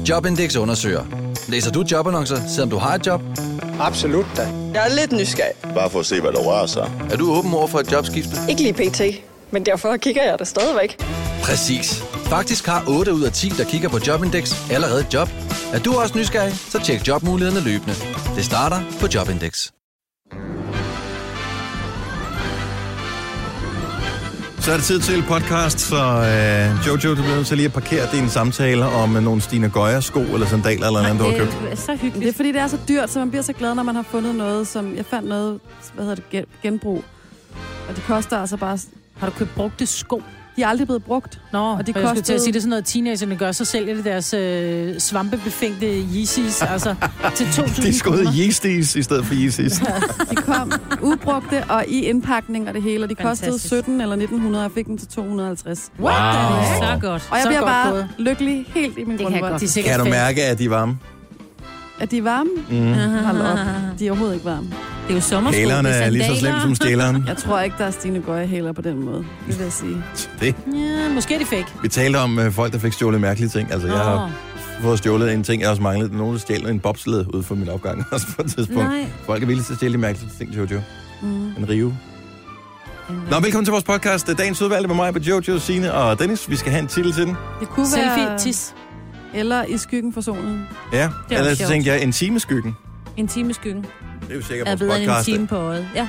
Jobindex undersøger. Læser du jobannoncer, selvom du har et job? Absolut da. Jeg er lidt nysgerrig. Bare for at se, hvad der rører sig. Er du åben over for et jobskifte? Ikke lige pt, men derfor kigger jeg det stadigvæk. Præcis. Faktisk har 8 ud af 10, der kigger på Jobindex, allerede et job. Er du også nysgerrig, så tjek jobmulighederne løbende. Det starter på Jobindex. Så er det tid til podcast, så Jojo, du bliver nødt til lige at parkere din samtale om nogle Stine Goya-sko eller sandaler eller andet, du har købt. Det er så hyggeligt. Det er fordi, det er så dyrt, så man bliver så glad, når man har fundet noget, som... Jeg fandt noget, genbrug. Og det koster altså bare... Har du købt brugte sko? De er aldrig blevet brugt. Nå, og de jeg skulle til at sige, det er sådan noget, teenagerne gør, så sælger de deres svampebefængte Yeezys, altså til 2.000 De skulle hedde Yeezys i stedet for Yeezys. De kom ubrugte og i indpakning og det hele, og de kostede 17 eller 1900, og jeg fik dem til 250. Wow. Så godt. Og jeg så bliver bare gået. lykkelig helt i min grundvold. Kan du mærke, at de er varme? At de er varme? Hold op. De er overhovedet ikke varme. Det er jo sommersko. Hælerne er lige så slemt som stjæleren. Jeg tror ikke, der er Stine Goya-hæler på den måde, det vil jeg sige. Det. Ja, måske er de fake. Vi talte om folk, der fik stjålet mærkelige ting. Altså, jeg har fået stjålet en ting, jeg også manglede. Nogen, der stjæler en bobsled ud fra min opgang også på et tidspunkt. Nej. Folk er villige til at stjæle de mærkelige ting, Jojo. En rive. Nå, velkommen til vores podcast. Dagens udvalgte med mig, på Jojo, Signe og Dennis. Vi skal have en titel til den. Det kunne være... Tis. Eller I skyggen for solen. Ja, eller så tænkte jeg, en time skyggen. En time skyggen. Det er jo sikkert vores podcast. Er en time på øjet. Ja.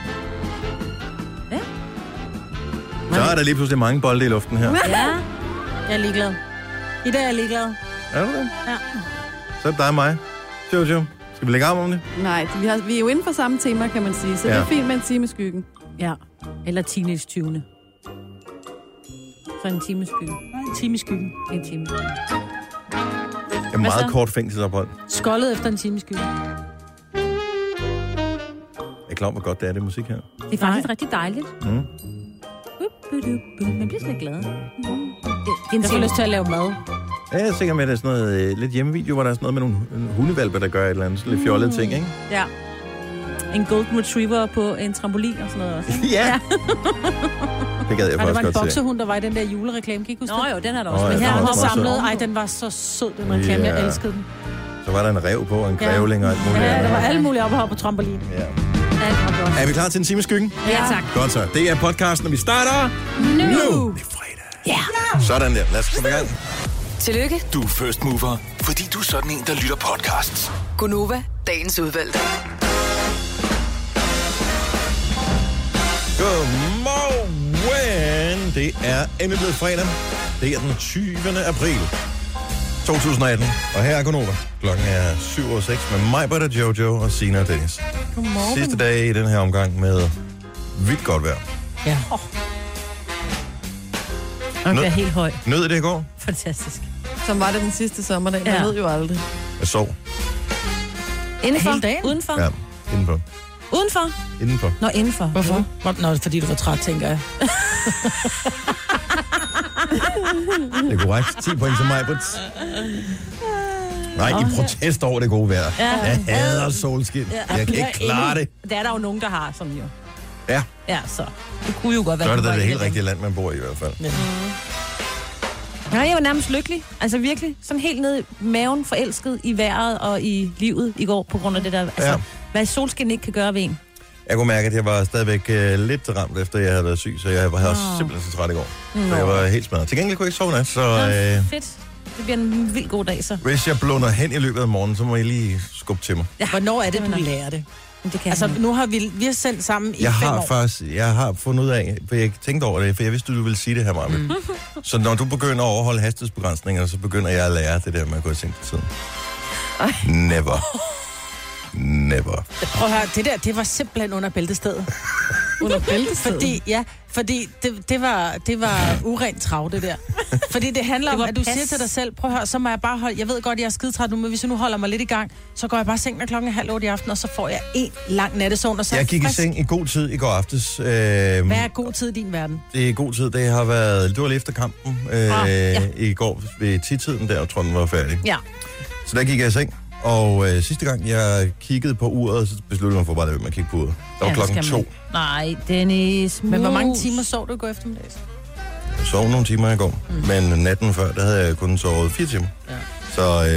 Så er der lige pludselig mange bolde i luften her. Ja, jeg er ligeglad. I dag er jeg ligeglad. Er du det? Ja. Så er det dig og mig. Jojo, skal vi lægge arm om det? Nej, vi er jo inden for samme tema, kan man sige. Så det er fint med en time skyggen. Ja, eller teenage-tyvene. Så en time skyggen. Nej, en time skyggen. En time. En meget kort fængselsophold. Skoldet efter en time skyggen. Jeg er klar, hvor godt det er, det musik her. Det er faktisk rigtig dejligt. Man bliver slet glad. Jeg får lyst til at lave mad. Ja, jeg er sikker med, at det er sådan noget lidt hjemmevideo, hvor der er sådan noget med nogle hundevalper, der gør et eller andet. Sådan lidt fjollede ting, ikke? Ja. En golden retriever på en trampolin og sådan noget også. Ja. Det gad jeg faktisk godt se. Det var en boksehund, der var i den der julereklame. Kan I ikke huske det? Nå jo, den er der også. Men her har samlet. Ej, den var så sød, den reklame. Jeg elskede den. Så var der en rev på, og en grævling og alt muligt. Ja, der var alle mulige oppe på trampolin. Ja. Er vi klar til en time skyggen? Ja, tak. Godt så. Det er podcasten, og vi starter nu. Det er fredag. Ja. Sådan der. Lad os komme i gang. Tillykke. Du er first mover, fordi du er sådan en, der lytter podcasts. Gunova, dagens udvalgte. Godmorgen. Det er endelig blevet fredag. Det er den 20. april 2018. Og her er Gunova. Klokken er 7:06 med mig, Britta, Jojo og Signe og Dennis. Godmorgen. Sidste dag i den her omgang med vildt godt vejr. Ja. Og det er helt høj. Nød det i går? Fantastisk. Som var det den sidste sommerdag. Man ved jo aldrig. Jeg sov. Indenfor? Hele dagen? Udenfor? Ja, indenfor. Udenfor? Indenfor. Nå, indenfor. Hvorfor? Nå, fordi du var træt, tænker jeg. Det er korrekt. 10 point til mig, Brits. Nej, i protest over det gode vejr. Ja. Jeg hader solskin. Jeg kan ikke klare det. Det er der jo nogen, der har, som jo. Ja. Ja, så det kunne jo godt være. Så er det da det helt rigtige land, man bor i hvert fald. Ja. Nej, jeg var nærmest lykkelig. Altså virkelig. Sådan helt ned i maven, forelsket i vejret og i livet i går, på grund af det der. Altså, hvad solskin ikke kan gøre ved en. Jeg kunne mærke, at jeg var stadigvæk lidt ramt, efter jeg havde været syg, så jeg var simpelthen så træt i går. Så jeg var helt smadret. Til gengæld kunne jeg ikke sove nat, så... Fedt. Det bliver en vild god dag, så. Hvis jeg blunder hen i løbet af morgenen, så må I lige skubbe til mig. Ja. Hvornår er det, du lærer det? Det kan altså, nu har vi har sendt sammen i 5 år. Jeg har fundet ud af, for jeg tænkte over det, for jeg vidste, du ville sige det her, Marve. Så når du begynder at overholde hastighedsbegrænsninger, så begynder jeg at lære det der med at gå i seng til tiden. Never. Prøv at høre, det der, det var simpelthen under bæltestedet. Under bæltestedet? Fordi det var urent trav, det der. Fordi det handler om, at du siger til dig selv, prøv at høre, så må jeg bare holde, jeg ved godt, jeg er skidetræt nu, men hvis jeg nu holder mig lidt i gang, så går jeg bare i seng, når klokken er 7:30 i aften, og så får jeg en lang nattesøvn, og så jeg gik i seng i god tid i går aftes. Hvad er god tid i din verden? Det er god tid, det har været, du var lige efter kampen i går ved 10-tiden der, og tror den var færdig. Ja. Så der gik jeg i seng. Og sidste gang, jeg kiggede på uret, så besluttede jeg mig for bare at kigge på uret. Der var klokken 2. Nej, Dennis. Men hvor mange timer sov du i går eftermiddags? Jeg sov nogle timer i går, men natten før, der havde jeg kun sovet 4 timer. Ja. Så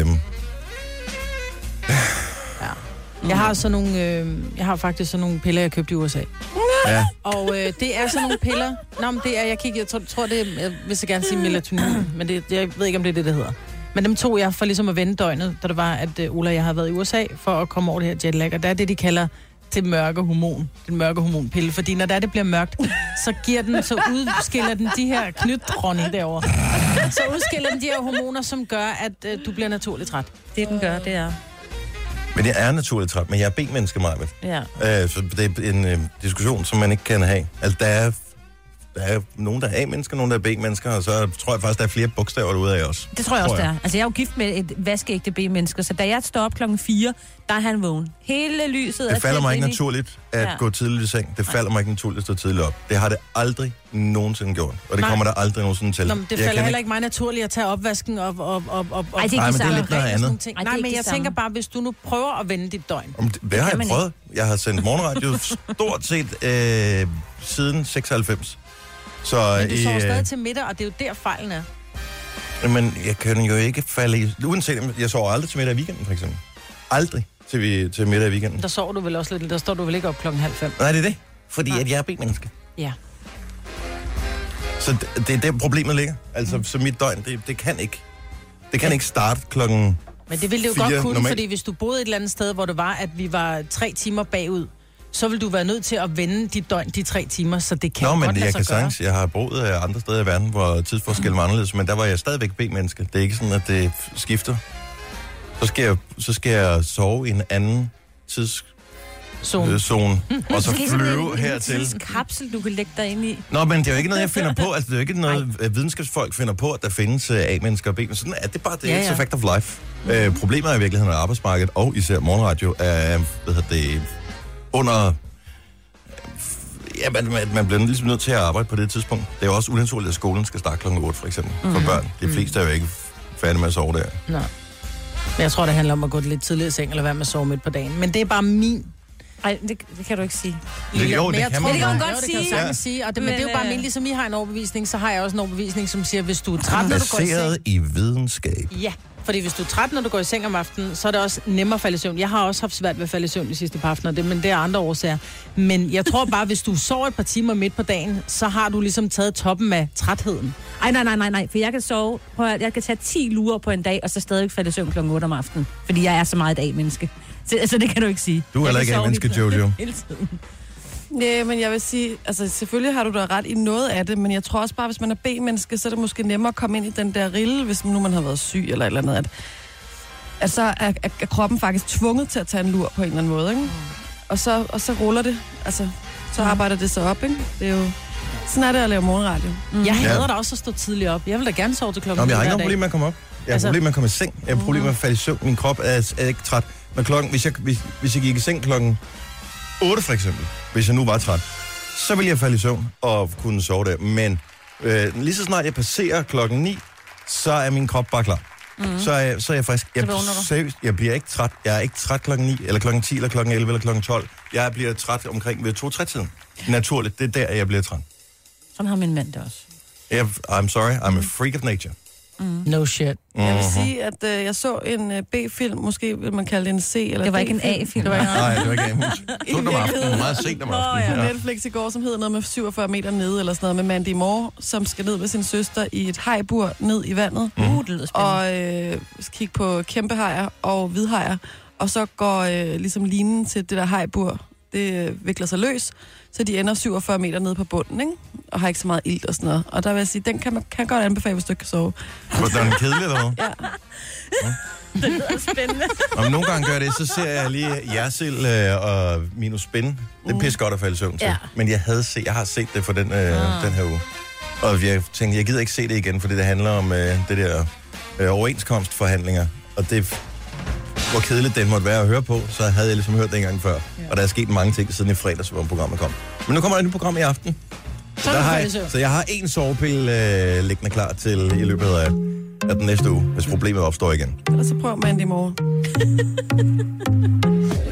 Jeg har faktisk sådan nogle piller, jeg købte i USA. ja. Og det er sådan nogle piller. Nå, men det er, jeg tror det er, jeg vil så gerne sige melatonin, men jeg ved ikke, om det er det hedder. Men dem tog jeg for ligesom at vende døgnet, da det var, at Ulla og jeg havde været i USA for at komme over det her jetlag. Og der er det, de kalder det mørke hormon. Den mørke hormonpille. Fordi når det bliver mørkt, så udskiller den de her knytdronning derovre. Så udskiller den de her hormoner, som gør, at du bliver naturligt træt. Det den gør, det er... Men jeg er naturligt træt, men jeg er B-menneske, Majbet. Ja. Så det er en diskussion, som man ikke kan have. Altså, der er nogen, der er A-mennesker, nogen, der er B-mennesker, og så tror jeg faktisk, der er flere bogstaver derude af os. Det tror jeg også, der er. Altså, jeg er jo gift med et vaskeægte B-menneske, så da jeg står op 4:00, der er han vågen. Hele lyset det falder mig ikke naturligt at gå tidligt i seng. Det falder mig ikke naturligt at stå tidligt op. Det har det aldrig nogensinde gjort, og det kommer der aldrig nogensinde til. Nå, det falder heller ikke mig naturligt at tage opvasken op. Nej, men det er lidt noget andet. Nej, men jeg tænker bare, hvis du nu prøver at vende dit døgn. Det har jeg prøvet. Jeg har sendt morgenradio stort set siden 96. Så men du sover stadig til middag, og det er jo der fejlen er. Men jeg kan jo ikke falde i... Uanset, jeg sover aldrig til middag i weekenden, for eksempel. Aldrig til middag i weekenden. Der sover du vel også lidt, der står du vel ikke op 4:30. Nej, det er det. Fordi at jeg er B-menneske. Ja. Så det er der problemet ligger. Altså, så mit døgn, det kan ikke. Det kan ikke starte klokken. Men det ville det jo godt kunne, normalt. Fordi hvis du boede et eller andet sted, hvor det var, at vi var 3 timer bagud, så vil du være nødt til at vende dit døgn de 3 timer, så det kan godt lade sig gøre. Jeg har boet andre steder i verden, hvor tidsforskellen var anderledes, men der var jeg stadigvæk B-menneske. Det er ikke sådan, at det skifter. Så skal jeg sove i en anden tidszone, og så flyve hertil. Det er en kapsel, du kan lægge dig ind i. Nå, men det er jo ikke noget, jeg finder på. Altså, det er jo ikke noget, videnskabsfolk finder på, at der findes A-mennesker og B-mennesker. Sådan er det bare, det er et fact of life. Problemet er i virkeligheden, at arbejdsmarkedet og især morgenradio er, under... Ja, man bliver ligesom nødt til at arbejde på det tidspunkt. Det er jo også unaturligt, at skolen skal starte klokken 8, for eksempel, for børn. De fleste er jo ikke færdige med at sove der. Nej. Men jeg tror, det handler om at gå lidt tidligere i seng, eller være med at sove midt på dagen. Men det er bare min... Nej, det kan du ikke sige. Jo, det kan man. Det kan man godt sige. Det kan jeg sige. Men det er jo bare min, ligesom I har en overbevisning, så har jeg også en overbevisning, som siger, hvis du er træt, når du går i seng... Baseret i videnskab. Ja, fordi hvis du er træt, når du går i seng om aftenen, så er det også nemmere at falde i søvn. Jeg har også haft svært ved at falde i søvn de sidste par aftener, men det er andre årsager. Men jeg tror bare, hvis du sover et par timer midt på dagen, så har du ligesom taget toppen af trætheden. Nej, for jeg kan sove, jeg kan tage 10 lurer på en dag, og så stadig falde i søvn kl. 8 om aftenen. Fordi jeg er så meget et A-menneske. Så det kan du ikke sige. Du er heller ikke A-menneske, Jojo. Nej, men jeg vil sige, altså selvfølgelig har du da ret i noget af det, men jeg tror også bare, hvis man er B-menneske, så er det måske nemmere at komme ind i den der rille, hvis nu man har været syg eller et eller andet, at så er kroppen faktisk tvunget til at tage en lur på en eller anden måde, ikke? Og så ruller det, altså, så arbejder det sig op, ikke? Det er jo, sådan er det at lave morgenradio. Jeg hader da også at stå tidligt op. Jeg vil da gerne sove til klokken. Jeg har ikke noget problem med at komme op. Jeg har problem med at komme i seng. Jeg har problem med at falde i søvn. Min krop er ikke træt. Men hvis jeg gik i seng klokken 8 for eksempel, hvis jeg nu var træt, så ville jeg falde i søvn og kunne sove der. Men lige så snart jeg passerer klokken 9, så er min krop bare klar. Så er jeg frisk. Jeg bliver ikke træt. Jeg er ikke træt klokken 9, eller klokken 10, eller klokken 11, eller klokken 12. Jeg bliver træt omkring ved 2-3-tiden. Naturligt, det er der, jeg bliver træt. Sådan har min mand det også. I'm sorry, I'm a freak of nature. No shit. Jeg vil sige, at jeg så en B-film, måske vil man kalde det en C, eller det var ikke en A-film. Nej, det var ikke en A-film. Så den om aftenen, meget sent om aftenen. Netflix i går, som hedder noget med 47 meter nede, eller sådan noget, med Mandy Moore, som skal ned med sin søster i et hajbur ned i vandet. Det lyder spændende. Og kigge på kæmpe hajer og hvidhajer, og så går ligesom linen til det der hajbur, det vikler sig løs, så de ender 47 meter nede på bunden, ikke? Og har ikke så meget ilt og sådan noget. Og der vil jeg sige, den kan godt anbefale, hvis du ikke kan sove. For den er kedelig, eller hvad? Ja. Det lyder spændende. Om nogle gange gør det, så ser jeg lige Jersild og Minus Spin. Det er pisse godt at falde i søvn til. Ja. Men jeg har set det for den her uge. Og jeg tænkte, jeg gider ikke se det igen, fordi det handler om det der overenskomstforhandlinger. Og det... hvor kedeligt den måtte være at høre på, så havde jeg ligesom hørt det en gang før. Ja. Og der er sket mange ting siden i fredags, hvor programmet kom. Men nu kommer der et nyt program i aften. Så jeg har en sovepille liggende klar til i løbet af den næste uge, hvis problemet opstår igen. Eller så prøv Mandy Moore.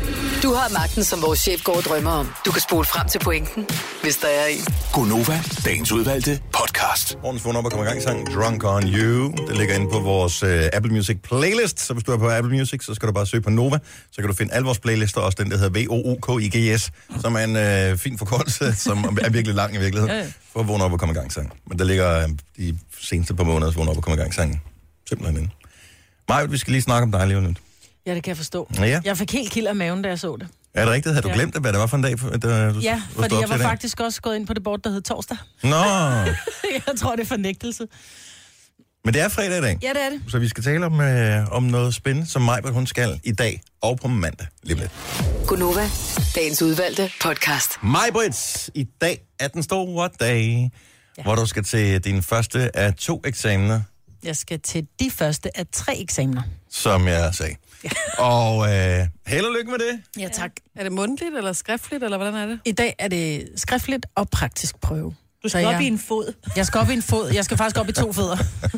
Du har magten, som vores chef går og drømmer om. Du kan spole frem til pointen, hvis der er en. Gonova, dagens udvalgte podcast. Morgens vågn op og komme i gang sang Drunk on You. Det ligger inde på vores Apple Music playlist. Så hvis du er på Apple Music, så skal du bare søge på Nova. Så kan du finde alle vores playlister, også den, der hedder VOOKIGS, som er en fin forkortelse, som er virkelig lang i virkeligheden, for at vågne op og komme i gang sang. Men der ligger de seneste par måneder, vågne op og komme i gang sang. Simpelthen inde. Maja, vi skal lige snakke om dig lige nu. Ja, det kan jeg forstå. Ja. Jeg fik helt kild af maven, da jeg så det. Er det rigtigt? Har du glemt det, hvad det var for en dag? Ja, fordi jeg var faktisk også gået ind på det board, der hed torsdag. Nå! Jeg tror, det er fornægtelse. Men det er fredag i dag. Ja, det er det. Så vi skal tale om noget spændende, som Majbert, hun skal i dag og på mandag. Lige lidt. Gonova, dagens udvalgte podcast. Majbert, i dag er den store dag, hvor du skal til din første af 2 eksamener. Jeg skal til de første af 3 eksamener. Som jeg sagde. Ja. Og held og lykke med det. Ja, tak. Er det mundtligt eller skriftligt, eller hvordan er det? I dag er det skriftligt og praktisk prøve. Du skal op i en fod. Jeg skal op i en fod. Jeg skal faktisk op i 2 fødder.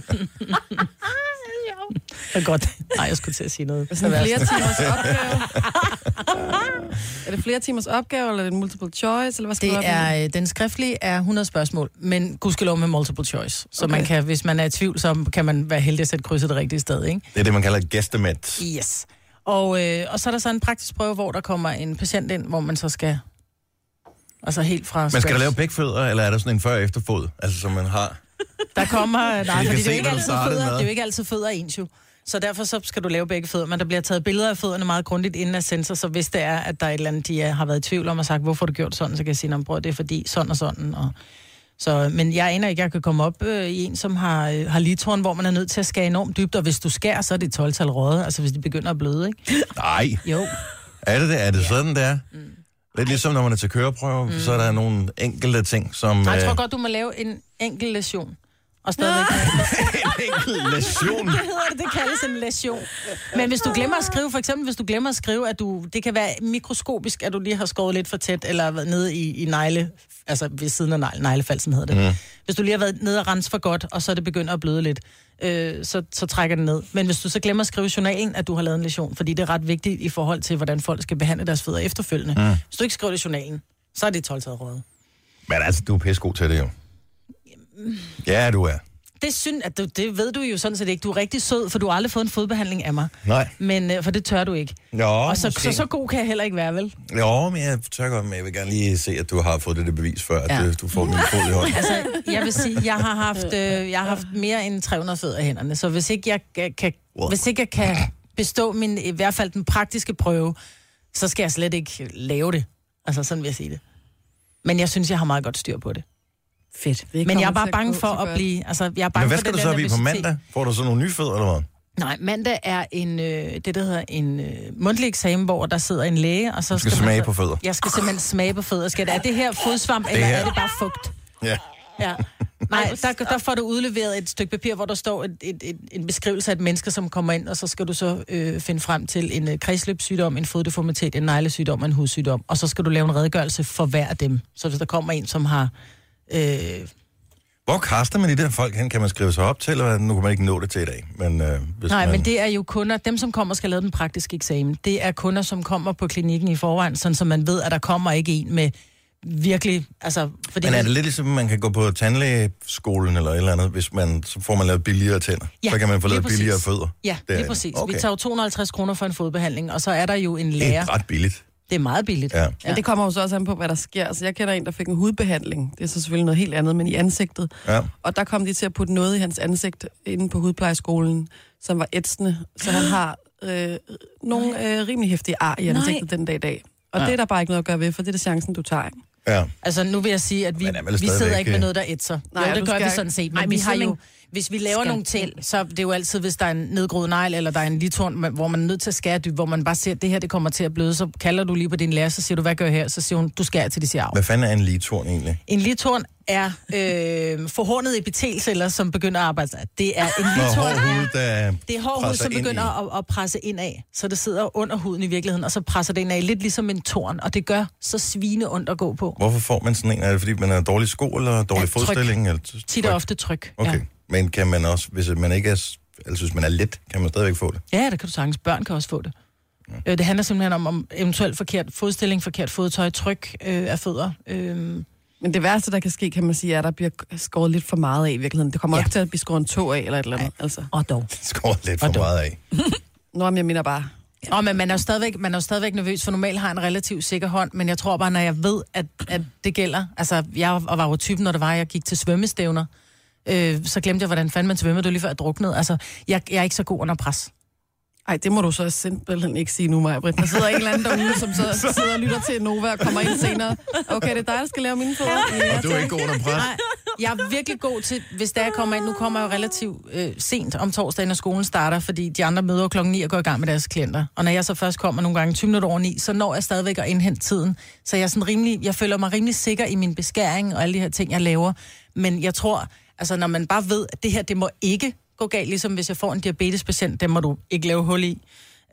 Det er godt. Nej, jeg skulle til at sige noget. Er det flere timers opgave? Er det flere timers opgave, eller er det en multiple choice? Eller hvad skal det er, den skriftlige er 100 spørgsmål, men gudskelov med multiple choice. Så man kan, hvis man er i tvivl, så kan man være heldig at sætte krydset det rigtige sted, ikke? Det er det, man kalder guesstimate. Yes. Og så er der så en praktisk prøve, hvor der kommer en patient ind, hvor man så skal... Altså helt fra... Man skal da lave begge fødder, eller er der sådan en før- og efterfod? Altså, som man har... Der kommer... Nej, fordi det er jo ikke altid fødder ens jo. Så derfor så skal du lave begge fødder. Men der bliver taget billeder af fødderne meget grundigt inden af sensor, så hvis det er, at der er et eller andet, de har været i tvivl om og sagt, hvorfor har du gjort sådan, så kan jeg sige, bror, det er fordi sådan og sådan. Og så, men jeg aner ikke, jeg kan komme op i en, som har ligetårn, hvor man er nødt til at skære enormt dybt, og hvis du skærer, så er det 12-tal røde, altså hvis de begynder at bløde, ikke? Nej. Jo. Er det? Er det sådan, det er? Lidt ligesom, når man er til køreprøve, så er der nogle enkelte ting, som... Jeg tror godt, du må lave en enkelt læsion. Og stadigvæk... en enkelt læsion? Det kaldes en læsion. Men hvis du glemmer at skrive, for eksempel hvis du glemmer at skrive, at det kan være mikroskopisk, at du lige har skåret lidt for tæt, eller været nede i negle, altså ved siden af neglefald, hedder det. Hvis du lige har været nede og rense for godt, og så er det begynder at bløde lidt, så trækker den ned. Men hvis du så glemmer at skrive i journalen, at du har lavet en læsion, fordi det er ret vigtigt i forhold til, hvordan folk skal behandle deres fødder efterfølgende. Hvis du ikke skriver det i journalen, så er det 12-taget røde. Men altså, du er pissegod til det jo. Ja, du er. Det ved du jo sådan set ikke. Du er rigtig sød, for du har aldrig fået en fodbehandling af mig. Nej. Men, for det tør du ikke. Jo, og så god kan jeg heller ikke være, vel? Jo, men jeg tør godt, men jeg vil gerne lige se, at du har fået det bevis før, at du får min fod i hånden. Altså, jeg vil sige, jeg har haft mere end 300 fødder i hænderne, så hvis ikke jeg kan bestå i hvert fald den praktiske prøve, så skal jeg slet ikke lave det. Altså, sådan vil jeg sige det. Men jeg synes, jeg har meget godt styr på det. Fedt. Men jeg er bare bange for at blive... Altså, jeg er bange men hvad skal du så blive på mandag? Får du så nogle nye fødder, eller hvad? Nej, mandag er det, der hedder en mundtlig eksamen, hvor der sidder en læge, og så du skal smage på fødder. Jeg skal simpelthen smage på fødder. Er det her fodsvamp, eller er det bare fugt? Ja. Nej, der får du udleveret et stykke papir, hvor der står en beskrivelse af et menneske, som kommer ind, og så skal du så finde frem til en kredsløbssygdom, en foddeformitet, en neglesygdom og en hudsygdom. Og så skal du lave en redegørelse for hver af dem. Så hvis der kommer en, som har... Hvor kaster man de der folk hen? Kan man skrive sig op til, eller nu kan man ikke nå det til i dag? Men, men det er jo kunder, dem som kommer skal lave den praktiske eksamen. Det er kunder, som kommer på klinikken i forvejen, sådan så man ved, at der kommer ikke en med virkelig... Altså, fordi men er det lidt ligesom, man kan gå på tandlægeskolen eller et eller andet, hvis så får man lavet billigere tænder? Ja, så kan man få lavet billigere fødder? Ja, det er præcis. Okay. Vi tager jo 250 kroner for en fodbehandling, og så er der jo en lærer... Det er ret billigt. Det er meget billigt. Ja. Men det kommer jo så også an på, hvad der sker. Altså, jeg kender en, der fik en hudbehandling. Det er så selvfølgelig noget helt andet, men i ansigtet. Ja. Og der kom de til at putte noget i hans ansigt inde på hudplejeskolen, som var ætsende. Så han har nogle rimelig heftige ar i ansigtet den dag i dag. Og det er der bare ikke noget at gøre ved, for det er chancen, du tager. Ja. Altså, nu vil jeg sige, at vi sidder ikke med noget, der ætser. Nej, jo, det gør vi sådan set. Men vi har jo... Hvis vi laver nogle ting, så det er jo altid, hvis der er en nedgroet negl, eller der er en ligetårn, hvor man er nødt til at skære dybt, hvor man bare ser, at det her det kommer til at bløde, så kalder du lige på din lærer, så siger du, hvad gør jeg her? Så siger hun, du skærer til de siger af. Hvad fanden er en ligetårn egentlig? En ligetårn er forhornede epitelceller, som begynder at arbejde. Det er en ligetårn. Det er hård hud, som begynder at presse ind af. Så det sidder under huden i virkeligheden, og så presser det ind af, lidt ligesom en torn, og det gør så svine ondt at gå på. Hvorfor får man sådan en? Er det fordi, man har dårlig sko, eller dårlig fodstilling? Eller tit og ofte tryk. Okay. Ja. Men kan man også, hvis man ikke er, altså hvis man er let, kan man stadigvæk få det? Ja, det kan du sagtens. Børn kan også få det. Det handler simpelthen om eventuelt forkert fodstilling, forkert fodtøj, tryk af fødder. Men det værste, der kan ske, kan man sige, er, at der bliver skåret lidt for meget af i virkeligheden. Det kommer ikke til at blive skåret en tå af, eller et eller andet. Altså. Og dog. Skåret lidt for meget af. Nå, men jeg mener bare... Men man er jo stadigvæk nervøs, for normalt har jeg en relativt sikker hånd, men jeg tror bare, når jeg ved, at det gælder... Altså, jeg var jo typen, når det var, jeg gik til svømmestævner, så glemte jeg, hvordan fanden man svømmer. Det var lige før jeg druknede. Altså, jeg er ikke så god under pres. Ej, det må du så simpelthen ikke sige nu, Maja-Britt. Der sidder en eller anden derude, som så sidder og lytter til Nova og kommer ind senere. Okay, det er dig, der skal lave mine fødder. Og du er ikke god under pres? Nej, jeg er virkelig god til, hvis der kommer ind. Nu kommer jeg jo relativt sent om torsdagen, når skolen starter, fordi de andre møder klokken 9 og går i gang med deres klienter. Og når jeg så først kommer nogle gange 20 minutter over 9, så når jeg stadigvæk at indhente tiden. Så jeg føler mig rimelig sikker i min beskæring og alle de her ting, jeg laver. Men jeg tror, altså når man bare ved, at det her, det må ikke gå galt, ligesom hvis jeg får en diabetespatient, den må du ikke lave hul i.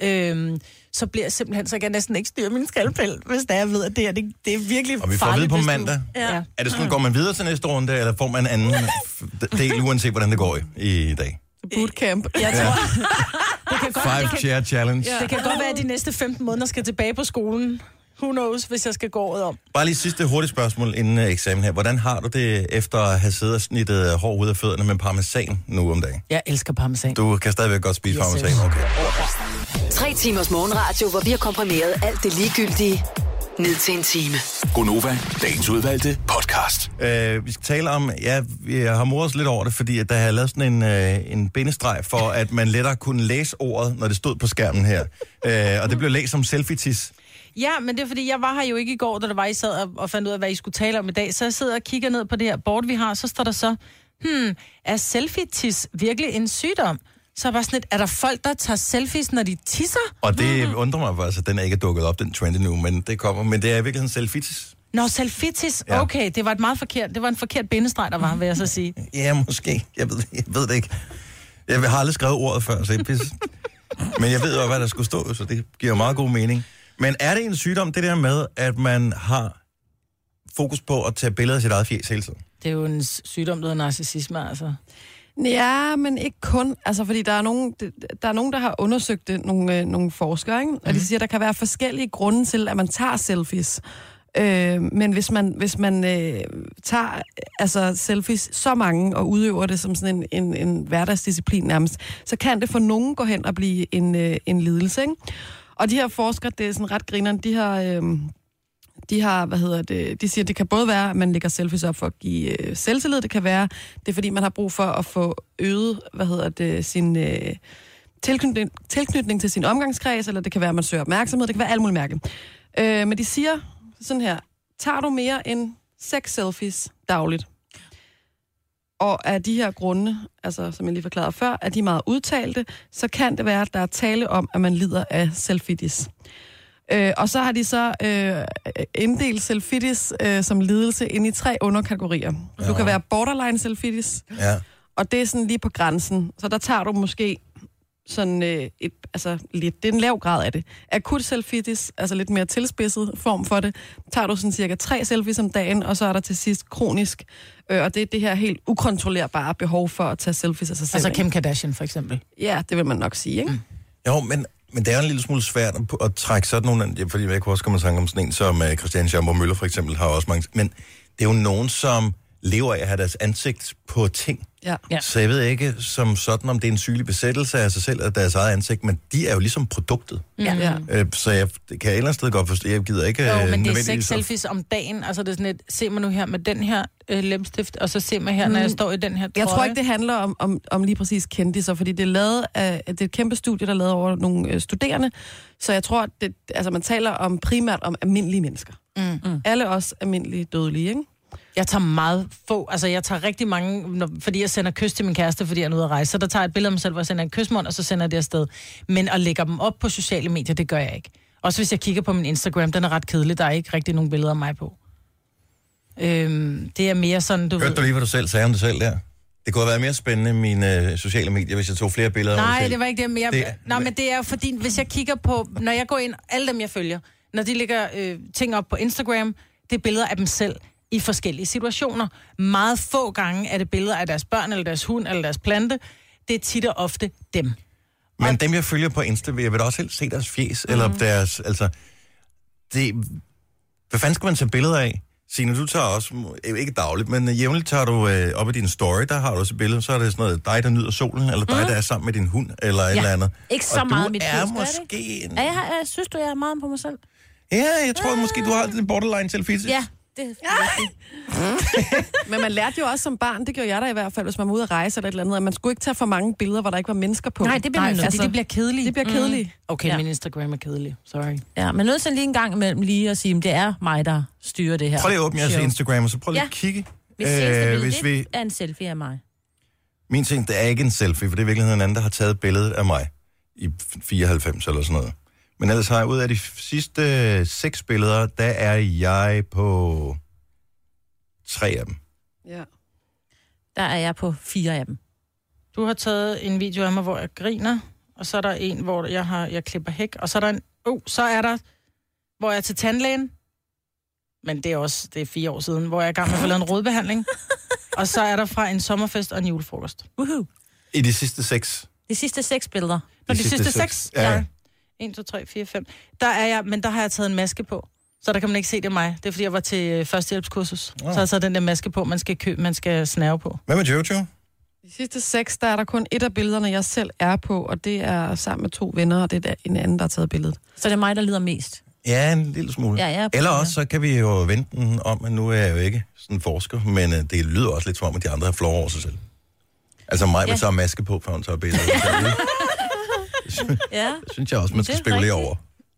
Så bliver jeg simpelthen, så kan jeg næsten ikke styre min skalpel, hvis der jeg ved, at det er virkelig farligt. Og vi får at vide på mandag. Ja. Er det sådan, går man videre til næste runde, eller får man en anden del, uanset hvordan det går i dag? Bootcamp. Jeg tror, det kan godt, 5-chair challenge. Det kan godt være, at de næste 15 måneder skal tilbage på skolen. Who knows, hvis jeg skal gå året om. Bare lige sidste hurtigt spørgsmål inden eksamen her. Hvordan har du det efter at have siddet og snittet hår ud af fødderne med parmesan nu om dagen? Jeg elsker parmesan. Du kan stadigvæk godt spise parmesan, okay. 3 timers morgenradio, hvor vi har komprimeret alt det ligegyldige ned til en time. Gonova, dagens udvalgte podcast. Vi skal tale om, vi har moret os lidt over det, fordi at der har lavet sådan en bindestreg for, at man lettere kunne læse ordet, når det stod på skærmen her. Og det blev læst som selfie-tis. Ja, men det er fordi, jeg var her jo ikke i går, da det var, I sad og fandt ud af, hvad I skulle tale om i dag. Så jeg sidder og kigger ned på det her board, vi har, så står der så, er selfie-tis virkelig en sygdom? Så er bare sådan lidt, er der folk, der tager selfies, når de tisser? Og det undrer mig faktisk, at den er ikke dukket op, den trend nu, men det kommer. Men det er virkelig en selfie-tis. Nå, selfie-tis? Ja. Okay, det var en forkert bindestreg, der var, vil jeg så sige. Ja, måske. Jeg ved det ikke. Jeg har aldrig skrevet ordet før, så men jeg ved jo, hvad der skulle stå, så det giver meget god mening. Men er det en sygdom, det der med, at man har fokus på at tage billeder af sit eget fjes hele tiden? Det er jo en sygdom, der hedder narcissisme, altså. Ja, men ikke kun. Altså, fordi der er nogen, der har undersøgt det, nogle forskere, ikke? Og de siger, at der kan være forskellige grunde til, at man tager selfies. Men hvis man tager altså selfies så mange og udøver det som sådan en hverdagsdisciplin nærmest, så kan det for nogen gå hen og blive en lidelse, ikke? Og de her forskere, det er sådan ret grineren, de har, de siger, det kan både være, at man lægger selfies op for at give selvtillid, det kan være, det er fordi, man har brug for at få øget, sin tilknytning til sin omgangskreds, eller det kan være, at man søger opmærksomhed, det kan være alt muligt mærke. Men de siger sådan her, tager du mere end 6 selfies dagligt? Og af de her grunde, altså som jeg lige forklarede før, er de meget udtalte, så kan det være, at der er tale om, at man lider af selfitis. Og så har de så inddelt selfitis som lidelse ind i 3 underkategorier. Ja. Du kan være borderline selfitis, og det er sådan lige på grænsen. Så der tager du måske sådan lidt, det er en lav grad af det. Akut selfitis, altså lidt mere tilspidset form for det, tager du sådan cirka 3 selfies om dagen, og så er der til sidst kronisk, og det er det her helt ukontrollerbare behov for at tage selfies af sig selv. Altså Kim Kardashian for eksempel. Ja, det vil man nok sige, ikke? Jo, men det er en lille smule svært at trække sådan nogle, fordi jeg kunne også komme og tænke om sådan en, som Christian Schaumburg-Müller for eksempel har også mange, men det er jo nogen, som lever af at have deres ansigt på ting. Ja. Så jeg ved ikke som sådan, om det er en sygelig besættelse af sig selv og deres eget ansigt, men de er jo ligesom produktet. Ja. Så jeg kan et eller andet sted godt forstå, jeg gider ikke... Jo, men det er 6 selfies om dagen, altså det er sådan et, se mig nu her med den her læbstift, og så se mig her, når jeg står i den her trøje. Jeg tror ikke, det handler om lige præcis kendiser, fordi det er det er et kæmpe studie, der er lavet over nogle studerende, så jeg tror, man taler primært om almindelige mennesker. Alle os almindelige dødelige, ikke? Jeg tager meget få, altså jeg tager rigtig mange, fordi jeg sender kys til min kæreste, fordi jeg er ude at rejse, så der tager jeg et billede af mig selv, hvor jeg sender en kysmånd, og så sender jeg det afsted. Men at lægge dem op på sociale medier, det gør jeg ikke. Også hvis jeg kigger på min Instagram, den er ret kedelig, der er ikke rigtig nogen billeder af mig på. Det er mere sådan, du Hørte du lige, hvad du selv sagde om det selv der? Det kunne have været mere spændende mine sociale medier, hvis jeg tog flere billeder af mig selv. Nej, det var ikke det mere. Men det er jo fordi, hvis jeg kigger på, når jeg går ind, alle dem jeg følger, når de lægger ting op på Instagram, det er billeder af dem selv i forskellige situationer. Meget få gange er det billeder af deres børn, eller deres hund, eller deres plante. Det er tit og ofte dem. Men dem, jeg følger på Insta, jeg vil da også helst se deres fjes, eller deres, altså, hvad fanden skal man tage billeder af? Signe, du tager også, ikke dagligt, men jævnligt tager du op i din story, der har du også et billede, så er det sådan noget, dig, der nyder solen, eller dig, der er sammen med din hund, eller et eller andet. Ikke så meget mit hus, måske... Jeg synes, du er meget på mig selv. Ja, jeg tror måske, du har en borderline selfie. Ja, det Men man lærte jo også som barn, det gjorde jeg da i hvert fald, hvis man var ude at rejse eller et eller andet, at man skulle ikke tage for mange billeder, hvor der ikke var mennesker på. Nej, det bliver man fordi det bliver kedeligt. Det bliver kedeligt. Okay, min Instagram er kedelig. Sorry. Ja, men nødt til lige en gang imellem lige at sige, at det er mig, der styrer det her. Prøv lige at åbne jeres Instagram, og så prøv lige at kigge. Hvis vi er en selfie af mig. Min ting, det er ikke en selfie, for det er virkelig en anden, der har taget billedet af mig i 94 eller sådan noget. Men ellers har jeg ud af de sidste 6 billeder, der er jeg på 3 af dem. Ja. Der er jeg på 4 af dem. Du har taget en video af mig, hvor jeg griner, og så er der en, hvor jeg klipper hæk, og så er der så er der, hvor jeg er til tandlægen, men det er 4 år siden, hvor jeg er i gang med at få lavet en rodbehandling, og så er der fra en sommerfest og en julefrokost. I de sidste 6? De sidste 6 billeder. De sidste 6? Ja. 1, 2, 3, 4, 5. Der er jeg, men der har jeg taget en maske på. Så der kan man ikke se, det er mig. Det er, fordi jeg var til førstehjælpskursus. Så har jeg taget den der maske på, man skal snæve på. Hvad med Jojo? De sidste 6, der er der kun et af billederne, jeg selv er på, og det er sammen med 2 venner, og det er en anden, der har taget billedet. Så det er mig, der lider mest? Ja, en lille smule. Ja, eller også, så kan vi jo vente den om, at nu er jeg jo ikke sådan en forsker, men det lyder også lidt som om, at de andre har flår over sig selv. Altså mig, der tager maske på, før hun tager billedet. Det synes jeg også, man skal spekulere over.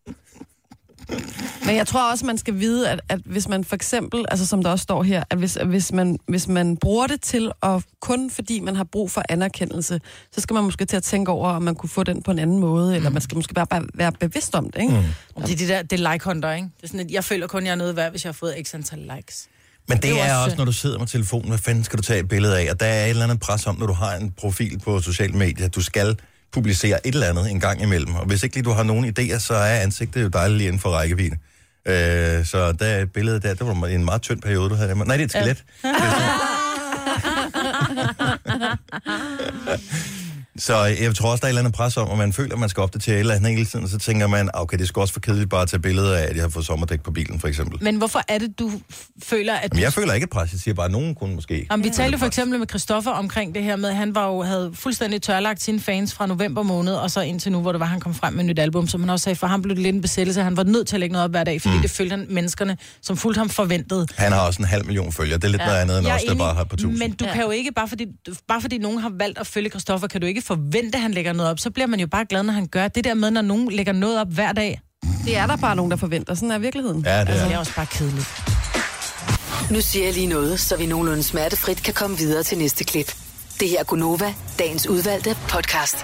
Men jeg tror også, man skal vide, at hvis man for eksempel, altså som der også står her, at hvis man bruger det til at kun fordi man har brug for anerkendelse, så skal man måske til at tænke over, om man kunne få den på en anden måde, eller man skal måske bare være bevidst om det, ikke? Det er like-hunter, ikke? Det er sådan, at jeg føler kun, jeg er noget værd, hvis jeg har fået x antal likes. Men det er også, når du sidder med telefonen, hvad fanden skal du tage et billede af? Og der er et eller andet pres om, når du har en profil på sociale medier, du skal publicere et eller andet en gang imellem. Og hvis ikke lige du har nogen idéer, så er ansigtet jo dejligt lige inden for rækkevidde. Så der er et billede der, det var en meget tynd periode, du havde. Nej, det er et skelet. Så jeg tror også, der er et eller andet pres om, at man føler, at man skal opdatere et eller andet hele tiden, og så tænker man, okay, det skal også for kedeligt bare at tage billeder af, at jeg har fået sommerdæk på bilen, for eksempel. Men hvorfor er det, du føler, at... Jamen, jeg føler ikke et pres, jeg siger bare, at nogen kunne måske... Vi talte for eksempel med Christoffer omkring det her med, at han havde fuldstændig tørlagt sine fans fra november måned, og så indtil nu, hvor han kom frem med et nyt album, som han også sagde, for ham blev det lidt en besættelse. Han var nødt til at lægge noget op hver dag, fordi det følte han menneskerne, som fuldt ham forventede. Han har også 500.000 følgere. Det er lidt noget andet, end os, der bare har på 1000. Men du kan jo ikke, bare fordi nogen har valgt at følge Christoffer, kan du ikke forvente, at han lægger noget op. Så bliver man jo bare glad, når han gør det der med, når nogen lægger noget op hver dag. Det er der bare nogen, der forventer. Sådan er virkeligheden. Ja, det er også bare kedeligt. Nu siger jeg lige noget, så vi nogenlunde smertefrit kan komme videre til næste klip. Det her er Gunova, dagens udvalgte podcast.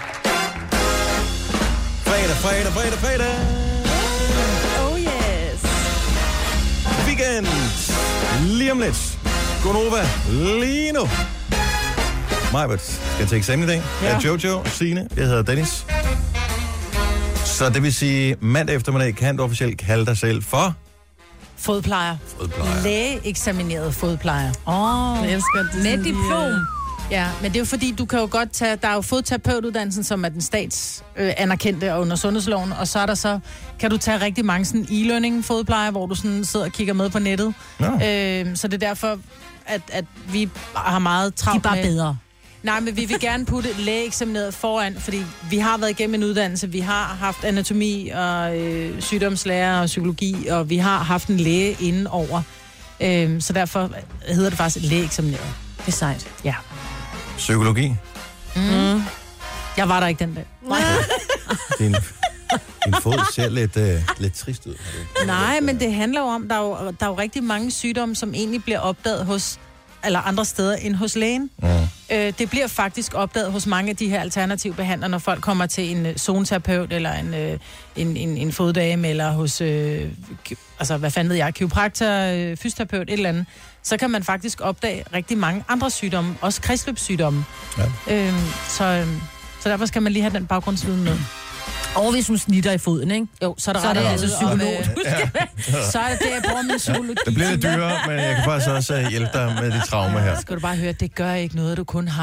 Fredag. Oh yes. Weekend. Lige om lidt. Gunova. Lige nu. Majbert skal til eksamen i dag. Ja. Jeg er Jojo, Signe, jeg hedder Dennis. Så det vil sige, mandag eftermiddag kan du officielt kalde dig selv for... Fodplejer. Lægeeksamineret fodplejer. Jeg elsker det. Med diplom. Ja, men det er jo fordi, du kan jo godt tage... Der er jo fodterapeutuddannelsen, som er den statsanerkendte og under sundhedsloven, og så er der så... Kan du tage rigtig mange sådan e-learning fodplejer, hvor du sådan sidder og kigger med på nettet. Så det er derfor, at vi har meget travlt med... De er bare bedre. Nej, men vi vil gerne putte lægeeksamineret foran, fordi vi har været igennem en uddannelse, vi har haft anatomi og sygdomslære og psykologi, og vi har haft en læge inden over. Så derfor hedder det faktisk lægeeksamineret. Det er sejt. Ja. Psykologi? Jeg var der ikke den dag. Din fod ser lidt trist ud. Nej, men det handler jo om, der er jo rigtig mange sygdomme, som egentlig bliver opdaget hos eller andre steder end hos lægen. Det bliver faktisk opdaget hos mange af de her alternative behandlere, når folk kommer til en zoneterapeut eller en foddame, eller hos, altså hvad fanden ved jeg, kiropraktor, fysioterapeut, et eller andet. Så kan man faktisk opdage rigtig mange andre sygdomme, også kredsløbssygdomme. Ja. Så derfor skal man lige have den baggrundsviden med. Og hvis hun snitter i foden, ikke? Jo, så er det altså psykolog. Så er det det, jeg bruger min psykologi. Det bliver lidt dyrere, men jeg kan faktisk også hjælpe dig med de traumer her. Skal du bare høre, det gør ikke noget, du kun har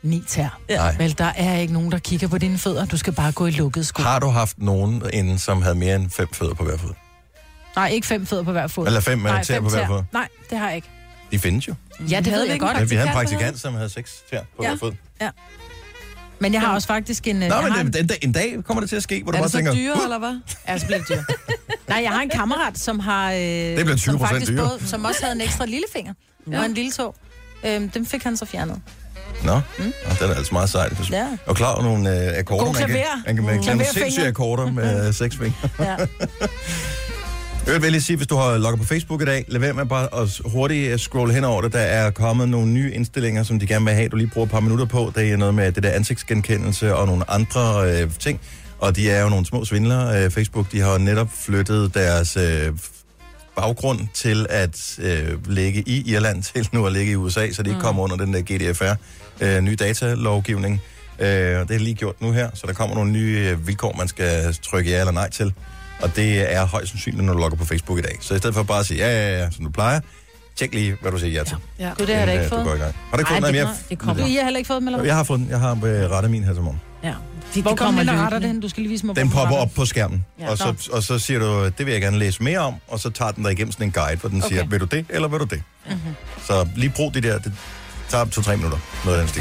9 tær. Nej. Vel, der er ikke nogen, der kigger på dine fødder. Du skal bare gå i lukket sko. Har du haft nogen inden, som havde mere end 5 fødder på hver fod? Nej, ikke 5 fødder på hver fod. Eller 5 tæer på hver fod? Nej, det har jeg ikke. De findes jo. Ja, det ved jeg godt. Ja, vi havde en praktikant, som havde 6 tæer på hver fod. Ja. Men jeg har også faktisk en... Nå, men en dag kommer det til at ske, hvor du bare tænker... Er det så dyre, eller hvad? Ja, så bliver det dyre. Nej, jeg har en kammerat, som har... det bliver 20% dyre. Som også havde en ekstra lillefinger. Og en lille tå. Dem fik han så fjernet. Nå, den er altså meget sejt. Ja. Og klar over nogle akkorder, man kan med nogle sindssyge akkorder med 6 fingre. Ja. Jeg vil lige sige, hvis du har logget på Facebook i dag, lad være med bare at hurtigt scrolle hen over det. Der er kommet nogle nye indstillinger, som de gerne vil have, du lige bruger et par minutter på. Det er noget med det der ansigtsgenkendelse og nogle andre ting. Og de er jo nogle små svindlere. Facebook, de har netop flyttet deres baggrund til at ligge i Irland til nu at ligge i USA, så de ikke kommer under den der GDPR, nye datalovgivning. Det er lige gjort nu her, så der kommer nogle nye vilkår, man skal trykke ja eller nej til. Og det er højst sandsynligt, når du logger på Facebook i dag. Så i stedet for bare at sige ja, som du plejer, tjek lige, hvad du siger ja til. Ja. Gud, det har jeg da ikke fået. Har du ikke fået den? Det kommer. I har heller ikke fået den, eller hvad? Jeg har fået den. Jeg har rettet min her til morgen. Ja. Hvor kommer den og retter det? Du skal lige vise mig, den popper op på skærmen, og så siger du, det vil jeg gerne læse mere om, og så tager den dig igennem sådan en guide, hvor den siger, vil du det, eller vil du det? Mm-hmm. Så lige brug det der, det tager 2-3 minutter, noget af den stil.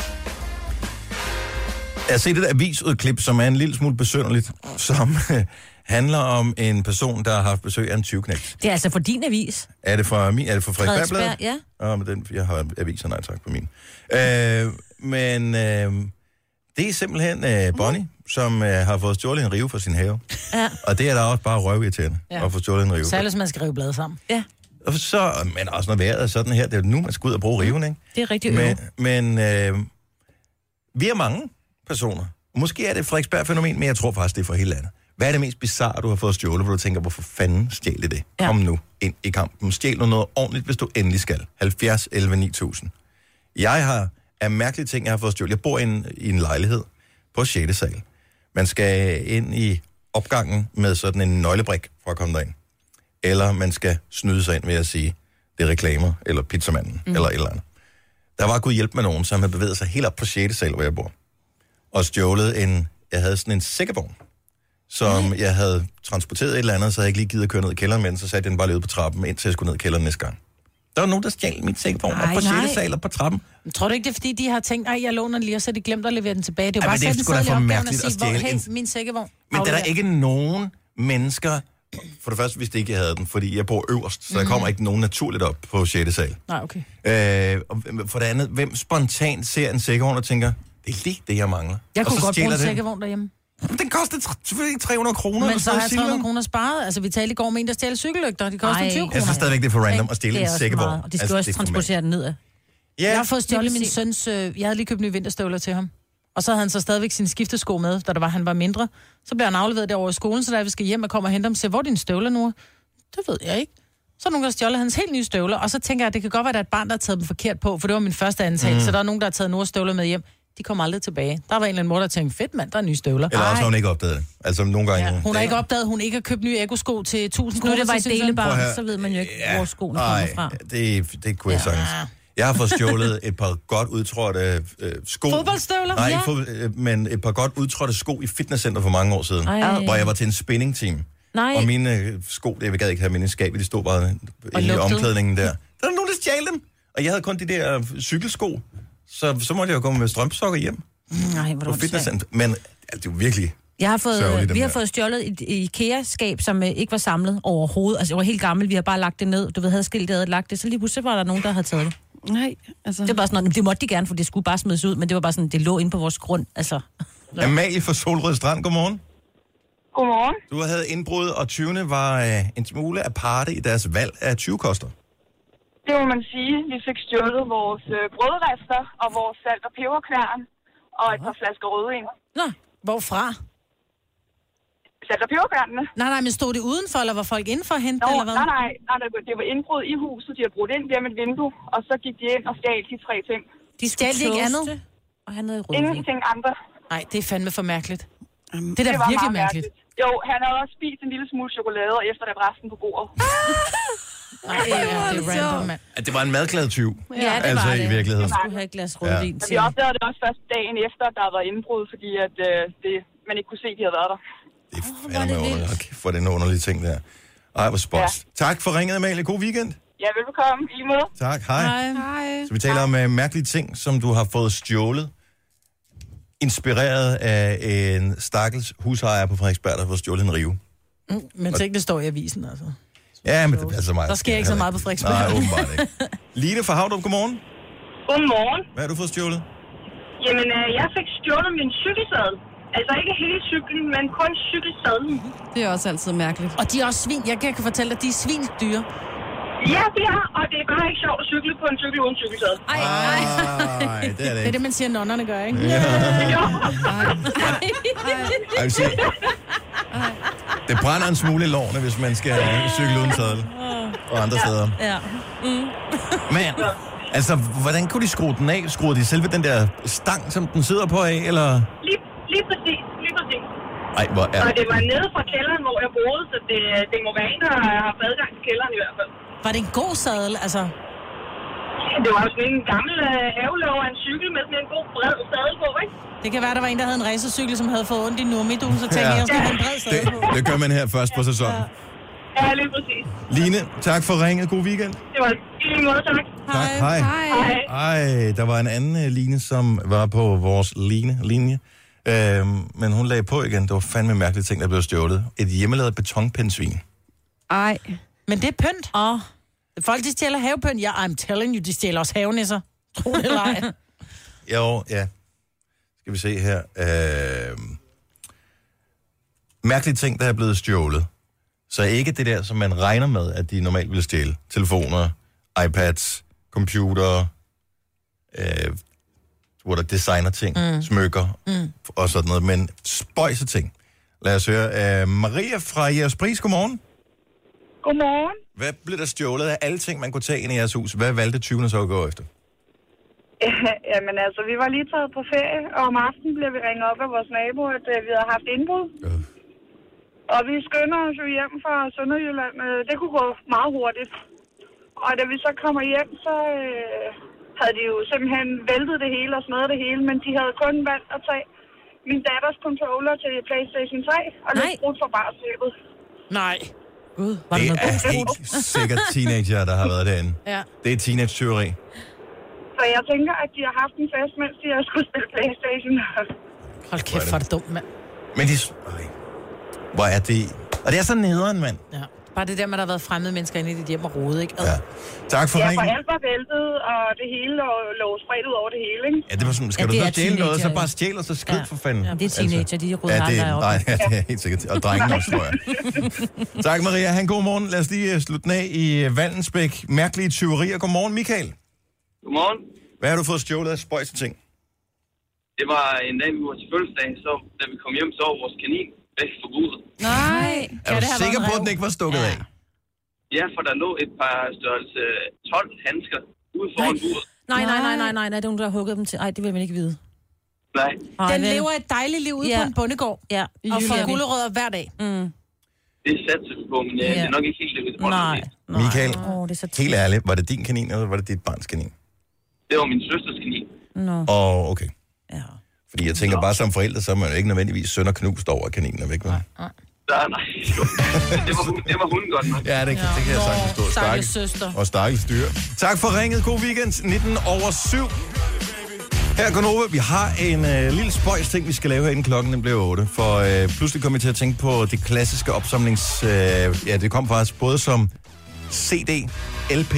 Jeg har set et avisudklip, som er en lille smule besynderligt, som handler om en person, der har haft besøg af en 20-knægt. Det er altså for din avis. Er det for min? Er det for Frederiksberg? Ja. Men jeg har aviser, nej tak, på min. Men det er simpelthen Bonnie, som har fået stjålet en rive fra sin have. Ja. Og det er da også bare røvirriterende at få stjålet en rive. Særligt, hvis man skal rive blade sammen. Ja. Og så, men også når vejret er sådan her, det er nu, man skal ud og bruge riven, ikke? Det er rigtig Men vi er mange personer. Måske er det et Frederiksberg-fænomen, men jeg tror faktisk, det er for hele landet. Hvad er det mest bizarre, du har fået stjålet, hvor du tænker, hvorfor fanden stjæl det? Ja. Kom nu ind i kampen. Stjæl noget ordentligt, hvis du endelig skal. 70 11 9000. Jeg har af mærkelige ting, jeg har fået stjålet. Jeg bor i en lejlighed på 6. sal. Man skal ind i opgangen med sådan en nøglebrik for at komme derind. Eller man skal snyde sig ind ved at sige, det er reklamer, eller pizzamanden, eller et eller andet. Der var gået hjælp med nogen, som havde bevæget sig helt op på 6. sal, hvor jeg bor. Og stjålet jeg havde sådan en sækkevogn, som jeg havde transporteret et eller andet, så havde jeg ikke lige givet at køre ned i kælderen, men så satte den bare ud på trappen, indtil jeg skulle ned i kælderen næste gang. Der var nogen, der stjal mit sækkevogn op på 6. sal og på trappen. Tror du ikke, det er fordi, de har tænkt, jeg låner den lige, og så de glemt at levere den tilbage? Det er jo bare det er sgu da for mærkeligt at stjæle. Hey, min sækkevogn. Men der er ikke nogen mennesker, for det første, hvis det ikke jeg havde den, fordi jeg bor øverst, så der kommer ikke nogen naturligt op på 6. sal. Nej, okay. Og for det andet, hvem spontant ser en sækkevogn og tænker, det er lige det, jeg mangler. Jeg kunne godt bruge en sækkevogn derhjemme. Den koster selvfølgelig ikke 300 kroner. Men så har jeg 300 kroner sparet. Altså, vi talte i går med en, der stjæler cykellygter. De koster 20 kroner. Jeg synes stadigvæk, det er for random at stjæle en sækkevogn. Og de skal også transportere den ned. Ja, jeg har fået stjålet min søns... Jeg havde lige købt nye vinterstøvler til ham. Og så havde han så stadigvæk sin skiftesko med, da han var mindre. Så bliver han afleveret derovre i skolen, så da vi skal hjem og kommer og hente ham, så hvor er dine støvler nu? Det ved jeg ikke. Så er nogen, der stjålet hans helt nye støvler, og så tænker jeg, at det kan godt være, at der er et barn, der har taget dem forkert på, for det var min første antagelse. Så der er nogen, der har taget nogle støvler med hjem. De kommer aldrig tilbage. Der var en eller anden mor, der tænkte, fedt mand, der er nye støvler. Eller også har hun ikke opdaget det. Altså nogle gange... Ja, hun har ikke opdaget, hun ikke har købt nye Eko-sko til 1000 kroner. Nu det var et delebarn, så ved man jo ikke, hvor skoene kommer fra. Det kunne jeg sagtens. Jeg har fået stjålet et par godt udtrådte sko. Fodboldstøvler? Nej, men et par godt udtrådte sko i fitnesscenter for mange år siden. Hvor jeg var til en spinning-team. Og mine sko, jeg gad ikke have mine i skabet, de stod bare i omklædningen der. Der var nogen, der stjal dem. Og jeg havde kun de der cykelsko. Så måtte jeg jo gå med strømpesokker hjem. Nej, hvor på fitnesscenter. Men det er jo virkelig... Vi har fået stjålet et IKEA-skab, som ikke var samlet overhovedet. Altså, det var helt gammelt. Vi har bare lagt det ned. Du ved, havde skiltet lagt det. Så lige pludselig var der nogen, der havde taget det. Nej, altså... Det var bare sådan noget, det måtte de gerne, for det skulle bare smides ud. Men det var bare sådan, det lå inde på vores grund. Altså... Amalie fra Solrød Strand, godmorgen. Godmorgen. Du havde indbrud, og 20'erne var en smule aparte i deres valg af 20-koster. Det må man sige. Vi fik stjålet vores brødrester og vores salt- og peberkværn og et par flasker rødvin. Nå, hvorfra? Salt- og peberkværnene. Nej, men stod det udenfor, eller var folk indenfor at hente, eller hvad? Nej, det var indbrud i huset. De havde brudt ind gennem et vindue, og så gik de ind og stjal de 3 ting. De stjal ikke andet? Og han havde rødvin. Ingenting andre. Nej, det er fandme for mærkeligt. Det er da virkelig mærkeligt. Jo, han havde også spist en lille smule chokolade og efterladt resten på bordet. det er random, mand. At det var en madglad tyv. Ja, det altså, var det. i virkeligheden. Jeg skulle have et glas rødvin til. Vi opdagede det også først dagen efter, der var indbrud, fordi at, man ikke kunne se, at de havde været der. Det er fandme underligt. Okay, for den underlige ting der. Ej, hvor spøjst. Ja. Tak for ringet, Amalie. God weekend. Ja, velbekomme. I lige måde. Tak, hej. Hej. Så vi taler om mærkelige ting, som du har fået stjålet. Inspireret af en stakkels husejer på Frederiksberg, der har fået stjålet en rive. Men tænk, det står i avisen, altså. Ja, men det passer meget. Der sker ikke så meget på Frederiksberg. Nej, åbenbart ikke. Line fra Havdrup, godmorgen. Godmorgen. Hvad har du fået stjålet? Jamen, jeg fik stjålet min cykelsadel. Altså ikke hele cyklen, men kun cykelsadlen. Det er også altid mærkeligt. Og de er også svin. Jeg kan fortælle dig, at de er svindyre. Ja, det er, og det er bare ikke sjovt at cykle på en cykel uden cykelsadel. Nej, det er det Det er ikke. det, man siger, nonnerne gør, ikke? Ja. Jeg vil sige, det brænder en smule i lårene, hvis man skal cykle uden sadel. Og andre steder. Ja. Men, altså, hvordan kunne de skrue den af? Skruede de selve den der stang, som den sidder på af, eller? Lige præcis. Ej, hvor er Og det var nede fra kælderen, hvor jeg boede, så det må være en, der har haft adgang til kælderen i hvert fald. Var det en god sadel, altså? Det var jo sådan en gammel havelov af en cykel med sådan en god bred sadel på, ikke? Det kan være, der var en, der havde en racercykel, som havde fået ondt i numiduen, så tænkte jeg skal have en bred sadel på. det gør man her først på sæsonen. Ja, lige præcis. Line, tak for ringet. God weekend. Det var i lige måde, tak. Tak, hej. Ej, der var en anden Line, som var på vores linje. Men hun lagde på igen. Det var fandme mærkelige ting, der blev stjålet. Et hjemmelavet betonpindsvin. Ej. Men det er pynt. Folk, de stjæler havepynt. Ja, I'm telling you, de stjæler også havenisser. Tro det eller ej. Jo, ja. Skal vi se her. Mærkelige ting, der er blevet stjålet. Så ikke det der, som man regner med, at de normalt vil stjæle. Telefoner, iPads, computere, hvor der designer ting, smykker og sådan noget. Men spøjse ting. Lad os høre. Maria fra Jægerspris, godmorgen. Godmorgen. Hvad blev der stjålet af alle ting, man kunne tage ind i jeres hus? Hvad valgte 20'erne så at gå efter? Jamen altså, vi var lige taget på ferie, og om aftenen blev vi ringet op af vores nabo, at vi havde haft indbrud. Og vi skynder os jo hjem fra Sønderjylland. Det kunne gå meget hurtigt. Og da vi så kommer hjem, så havde de jo simpelthen væltet det hele og smadret det hele, men de havde kun valgt at tage min datters controller til PlayStation 3 og lidt brudt for barskabet. Nej. Gud, det er helt sikkert teenager, der har været derinde. Ja. Det er teenage-tyveri. Så jeg tænker, at de har haft en fest, mens de har skulle spille PlayStation. Hold kæft, for det dumt, mand. Men de... Hvor er det... Og det er så nederen, mand. Ja. Bare det der med, at der har været fremmede mennesker inde i dit hjem og rode, ikke? Ja. Tak for ringen. Ja, for alt var væltet, og det hele lå spredt ud over det hele, ikke? Ja, det var sådan, skal du så stjæle noget, så bare stjæl og så skrid for fanden. Ja, det er teenager, de røde det har nej, det er helt sikkert. Og drengen også, tror jeg. Tak, Maria. Han god morgen. Lad os lige slutte den af i Vallensbæk. Mærkelige tyverier. Godmorgen, Michael. Godmorgen. Hvad har du fået stjålet af spøjse ting? Det var en dag, vi var til fødselsdag, så da vi kom hjem, så var vores kanin væk fra buret. Nej. Er du sikker på, at den ikke var stukket af? Ja, for der lå et par størrelse 12 handsker ude foran buret. Nej, det er nogen, der har hugget dem til. Ej, det vil man ikke vide. Nej. Den lever et dejligt liv ude på en bondegård. Ja. Og får gulerødder hver dag. Det satte sig på, men det er nok ikke helt det. Nej. Michael, helt ærligt, var det din kanin, eller var det dit barns kanin? Det var min søsters kanin. Okay. Ja. Fordi jeg tænker bare som forældre, så er man jo ikke nødvendigvis sønder knust over, at kaninen er væk. Nej. Nej. Det var hun godt nok. Ja, det kan jeg sagtens forstå. Stakkels søster. Og stakkels dyr. Tak for ringet. God weekend. 19:07. Her går Nova. Vi har en lille spøjs ting, vi skal lave her inden klokken den bliver 8. For pludselig kom vi til at tænke på det klassiske opsamlings... det kom faktisk både som CD, LP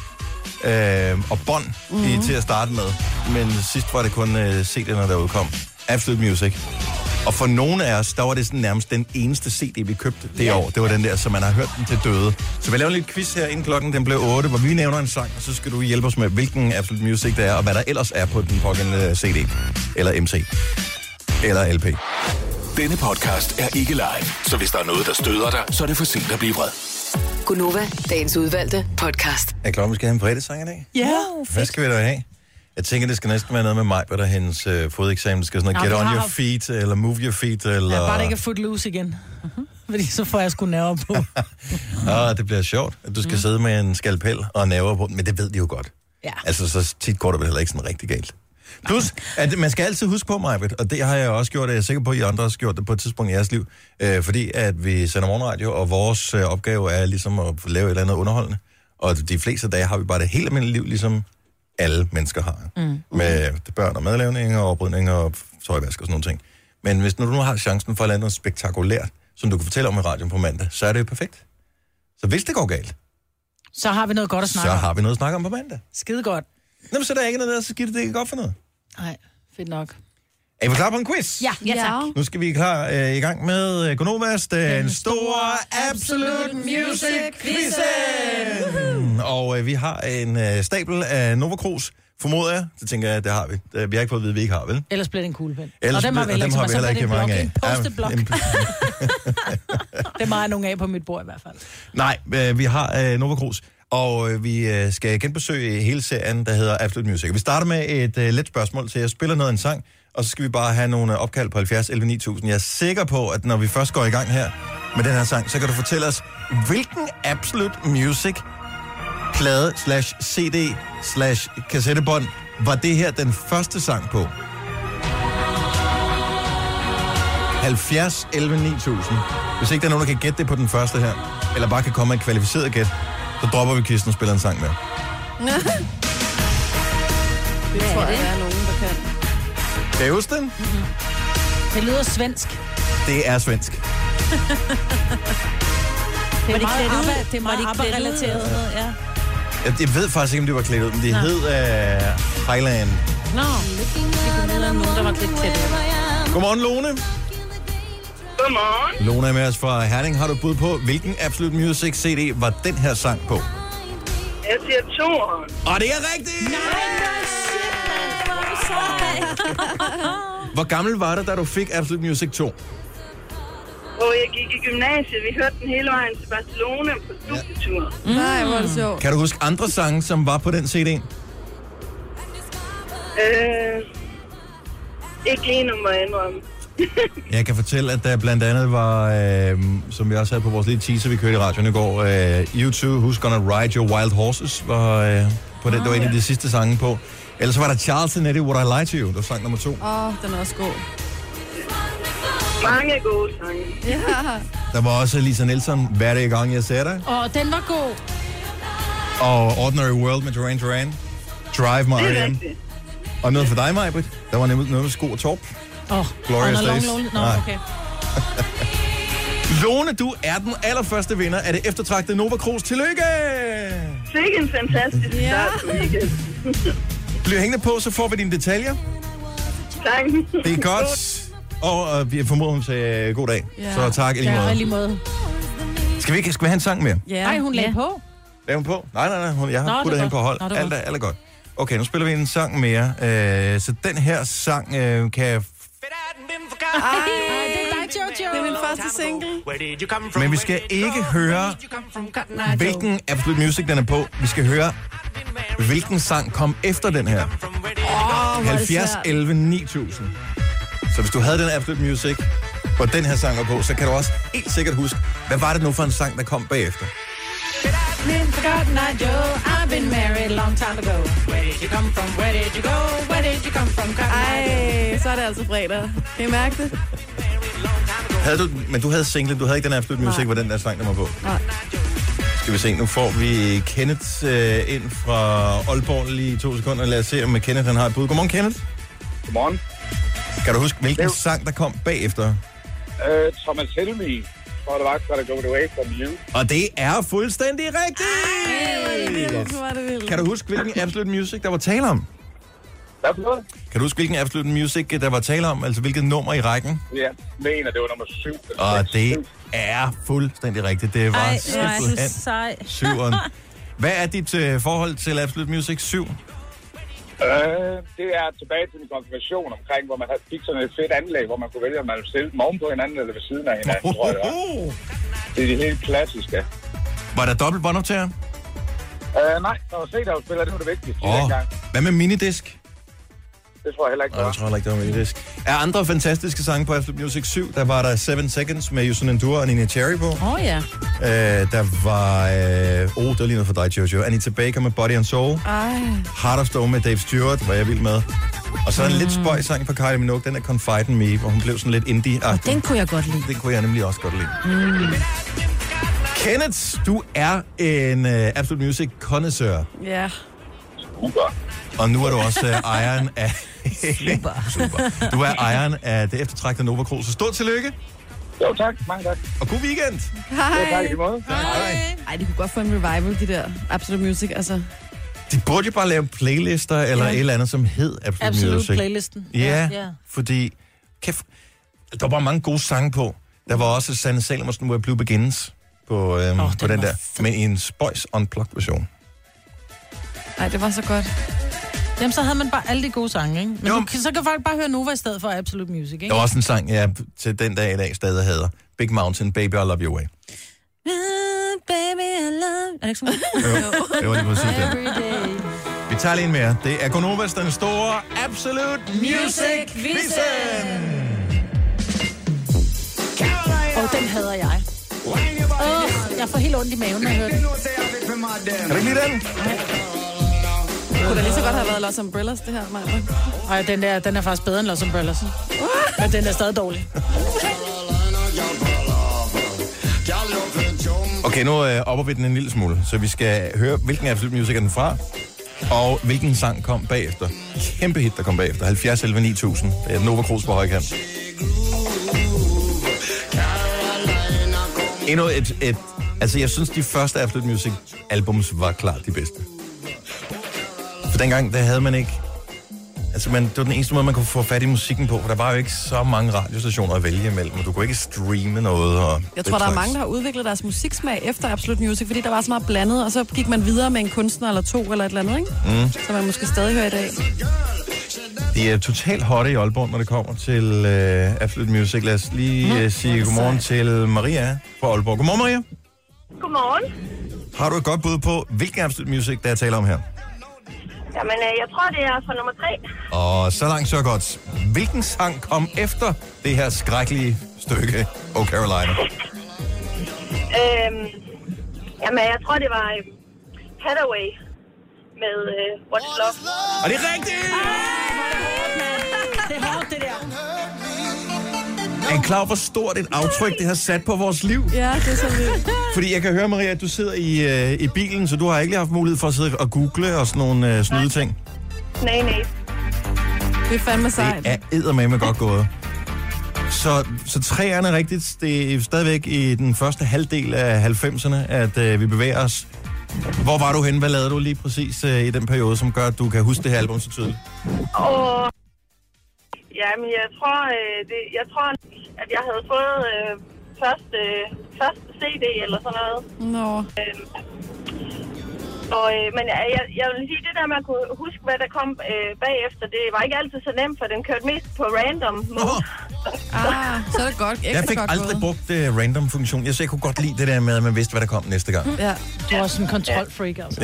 og bånd til at starte med. Men sidst var det kun CD'erne, der udkom. Absolute Music. Og for nogle af os, der var det sådan nærmest den eneste CD, vi købte det år. Det var den der, som man har hørt den til døde. Så vi laver en lille quiz her inden klokken den blev 8, hvor vi nævner en sang, og så skal du hjælpe os med, hvilken Absolute Music det er, og hvad der ellers er på den pågældende CD. Eller MC. Eller LP. Denne podcast er ikke live, så hvis der er noget, der støder dig, så er det for sent at blive vred. Gunova, dagens udvalgte podcast. Er klar, vi skal have en fredagssang i dag? Ja. Hvad skal vi da have? Jeg tænker, det skal næsten være noget med mig, hvad der er hendes fodeksamen. Det skal sådan noget get on your feet, eller move your feet, eller... Ja, bare det ikke er footloose igen. Fordi så får jeg sgu nerver på. Det bliver sjovt, at du skal sidde med en skalpel og nerver på. Men det ved de jo godt. Ja. Altså, så tit går det vel heller ikke sådan rigtig galt. Plus, at man skal altid huske på, Majbert, og det har jeg også gjort, og jeg er sikker på, at I andre har gjort det på et tidspunkt i jeres liv, fordi at vi sender morgenradio, og vores opgave er ligesom at lave et eller andet underholdende. Og de fleste dage har vi bare det helt almindelige liv, ligesom alle mennesker har. Med børn og madlavning og oprydning og tøjvask og sådan nogle ting. Men hvis nu har chancen for at lave noget spektakulært, som du kan fortælle om i radioen på mandag, så er det jo perfekt. Så hvis det går galt, så har vi noget godt at snakke om. Så har vi noget at snakke om på mandag. Skide godt. Jamen, så der er ikke noget der, så giver det ikke godt for noget. Nej, fedt nok. Er vi klar på en quiz? Ja, tak. Nu skal vi i gang med Gonovas, den store Absolute Music Quizzen. Og vi har en stabel af Nova Cruz, formoder jeg. Det tænker jeg, det har vi. Vi har ikke fået at vide, vi ikke har, vel? Ellers bliver det en kuglepen. Og dem har vi heller ikke mange af. En posteblok. Det er meget nogle af på mit bord i hvert fald. Nej, vi har Nova Cruz. Og vi skal genbesøge hele serien, der hedder Absolute Music. Vi starter med et let spørgsmål til. Jeg spiller noget af en sang, og så skal vi bare have nogle opkald på 70 11 9000. Jeg er sikker på, at når vi først går i gang her med den her sang, så kan du fortælle os, hvilken Absolute Music plade / CD / kassettebånd var det her den første sang på? 70 11 9000. Hvis ikke der er nogen, der kan gætte det på den første her, eller bare kan komme med et kvalificeret gæt, så dropper vi kisten og spiller en sang med. Det tror jeg, der er nogen, der kan. Kan I huske den? Det lyder svensk. Det er svensk. Det er meget ABBA-relateret. Ja. Jeg ved faktisk ikke, om det var klædt ud, men det hed Highland. Nå, det er nogen, der var klædt tæt. Godmorgen, Lone. Godmorgen. Lone er med os fra Herning. Har du bud på, hvilken Absolute Music CD var den her sang på? Jeg siger 2'eren. Og det er rigtigt! Nej, Hvor gammel var det, da du fik Absolute Music 2? Hvor jeg gik i gymnasiet. Vi hørte den hele vejen til Barcelona på studietur. Nej, hvor er det sjovt. Kan du huske andre sange, som var på den CD? Ikke lige nu, må jeg indrømme. Jeg kan fortælle, at der blandt andet var, som vi også havde på vores lille teaser, vi kørte i radioen i går, U2, Who's Gonna Ride Your Wild Horses, var på den, det var en af de sidste sange på. Ellers så var der Charles and Eddie, What I Lie To You, det var sang nummer 2. Den er også god. Mange gode sange. Ja. Der var også Lisa Nielsen, Hver det gang jeg ser dig. Den var god. Og Ordinary World med Duran Duran. Drive My R.E.M. Og noget for dig, Majbrit. Der var nemlig noget med Sko og Torp. Glorious Days. Okay. Lone, du er den allerførste vinder af det eftertragtede Nova Cruz. Tillykke! Sikke en fantastisk start på weekend. Bliv hængende på, så får vi dine detaljer. Tak. Det er godt. Og vi formoder til god dag. Ja. Så tak i lige måde. Ja, lige måde. Skal vi have en sang mere? Ja. Nej, hun lagde på. Lagde hun på? Nej, jeg har puttet hende på hold. Alt er godt. Okay, nu spiller vi en sang mere. Så den her sang kan jeg... Det er dig, Jojo. Det er min første single. Men vi skal ikke høre, hvilken Absolute Music den er på. Vi skal høre, hvilken sang kom efter den her. 70 11 9000. Så hvis du havde den Absolute Music, hvor den her sang var på, så kan du også helt sikkert huske, hvad var det nu for en sang, der kom bagefter? Ej, så er det altså fredag. Kan I mærke det? Men du havde single, du havde ikke den Absolute Music, hvor den der sang, der var på? Nej. Skal vi se, nu får vi Kenneth ind fra Aalborg lige 2 sekunder. Lad os se, om Kenneth han har et bud. Godmorgen, Kenneth. Godmorgen. Kan du huske, hvilken sang, der kom bagefter? Thomas Helmig. For det var Gotta Go Away From You. Og det er fuldstændig rigtigt! Ej, kan du huske, hvilken Absolute Music, der var tale om? Hvad for noget? Kan du huske, hvilken Absolute Music, der var tale om? Altså, hvilket nummer i rækken? Ja, mener, det var nummer 7. Og det er fuldstændig rigtigt. Det var simpelthen 7'eren. Hvad er dit forhold til Absolute Music 7? Det er tilbage til en konfirmation omkring, hvor man fik sådan et fedt anlæg, hvor man kunne vælge, om man ville stille dem oven på hinanden eller ved siden af hinanden, tror jeg. Det er det helt klassiske. Var der dobbelt båndoptager? Nej, når CD-afspiller, det var det vigtigste dengang. Hvad med minidisk? Det tror jeg heller ikke, Jeg tror heller ikke, det var med risk. Er andre fantastiske sange på Absolute Music 7? Der var der 7 Seconds med Yusun Endure og Nina Cherry på. Ja. Der var... det var lige noget for dig, Jojo. Anita Baker med Body and Soul. Heart of Stone med Dave Stewart, var jeg vild med. Og så en lidt spøj sang fra Kylie Minogue, den er Confide in Me, hvor hun blev sådan lidt indie-agtig. Den kunne jeg godt lide. Den kunne jeg nemlig også godt lide. Kenneth, du er en Absolute Music connoisseur. Ja. Super. Og nu er du også ejeren af... Super. Du er ejeren af det eftertragtede Nova Cruz. Så stort tillykke. Jo, tak. Mange tak. Og god weekend. Hej. Ja, tak i måde. Hej. Ej, de kunne godt få en revival, de der Absolute Music, altså. De burde jo bare lave playlister eller et eller andet, som hed Absolute Music. Playlisten. Ja, fordi... der var bare mange gode sange på. Der var også Sanne Salomonsen, hvor Blue Begins på den der. Men i en spøjs unplugged version. Ej, det var så godt. Jamen, så havde man bare alle de gode sange, ikke? Men så kan folk bare høre Nova i stedet for Absolute Music, ikke? Der var også en sang, jeg til den dag i dag stadig hader. Big Mountain, Baby, I Love Your Way. Baby, I love... Er det ikke sådan? Jo, det var lige præcis det. Vi tager lige en mere. Det er Gonovas, den store Absolute Music-quizzen. Den hader jeg. Jeg får helt ondt i maven, når jeg hører den. Kan du ikke lide den? Kunne da lige så godt have været Los Umbrellas, det her, Maja? Ej, den er faktisk bedre end Los Umbrellas. Men den er stadig dårlig. Okay, nu opper vi den en lille smule, så vi skal høre, hvilken Absolute Music er den fra, og hvilken sang kom bagefter. Kæmpe hit, der kom bagefter. 70 11 9000. Det er Nova Cruz på højkant. Endnu altså, jeg synes, de første Absolute Music albums var klart de bedste. For dengang, der havde man ikke... Altså, det var den eneste måde, man kunne få fat i musikken på, for der var jo ikke så mange radiostationer at vælge imellem, og du kunne ikke streame noget. Og jeg tror, der er mange, der har udviklet deres musiksmag efter Absolute Music, fordi der var så meget blandet, og så gik man videre med en kunstner eller to eller et eller andet, ikke? Så man måske stadig hører i dag. De er totalt hotte i Aalborg, når det kommer til Absolute Music. Lad os lige sige godmorgen til Maria fra Aalborg. Godmorgen, Maria. Godmorgen. Har du et godt bud på, hvilken Absolute Music, der er tale om her? Jamen, jeg tror, det er fra nummer 3. Og så langt, så godt. Hvilken sang kom efter det her skrækkelige stykke, Oh Carolina? Jamen, jeg tror, det var Hathaway med What's Love. Og det er rigtigt! Det er hårdt, det der. Er I klar, hvor stort et aftryk det har sat på vores liv? Ja, det er så vildt. Fordi jeg kan høre, Maria, at du sidder i bilen, så du har ikke lige haft mulighed for at sidde og google og sådan nogle snyde ting. Nej. Det er fandme sejt. Det er eddermame godt gået. Så træerne er rigtigt. Det er stadigvæk i den første halvdel af 90'erne, at vi bevæger os. Hvor var du henne? Hvad lavede du lige præcis i den periode, som gør, at du kan huske det her album så tydeligt? Jamen, jeg tror, at jeg havde fået første CD eller sådan noget. Men jeg vil sige, det der med at kunne huske, hvad der kom bagefter, det var ikke altid så nemt, for den kørte mest på random mode. Så er det godt. Jeg fik aldrig brugt random-funktion. Jeg kunne godt lide det der med, at man vidste, hvad der kom næste gang. Ja. Du er også en kontrolfreak, altså.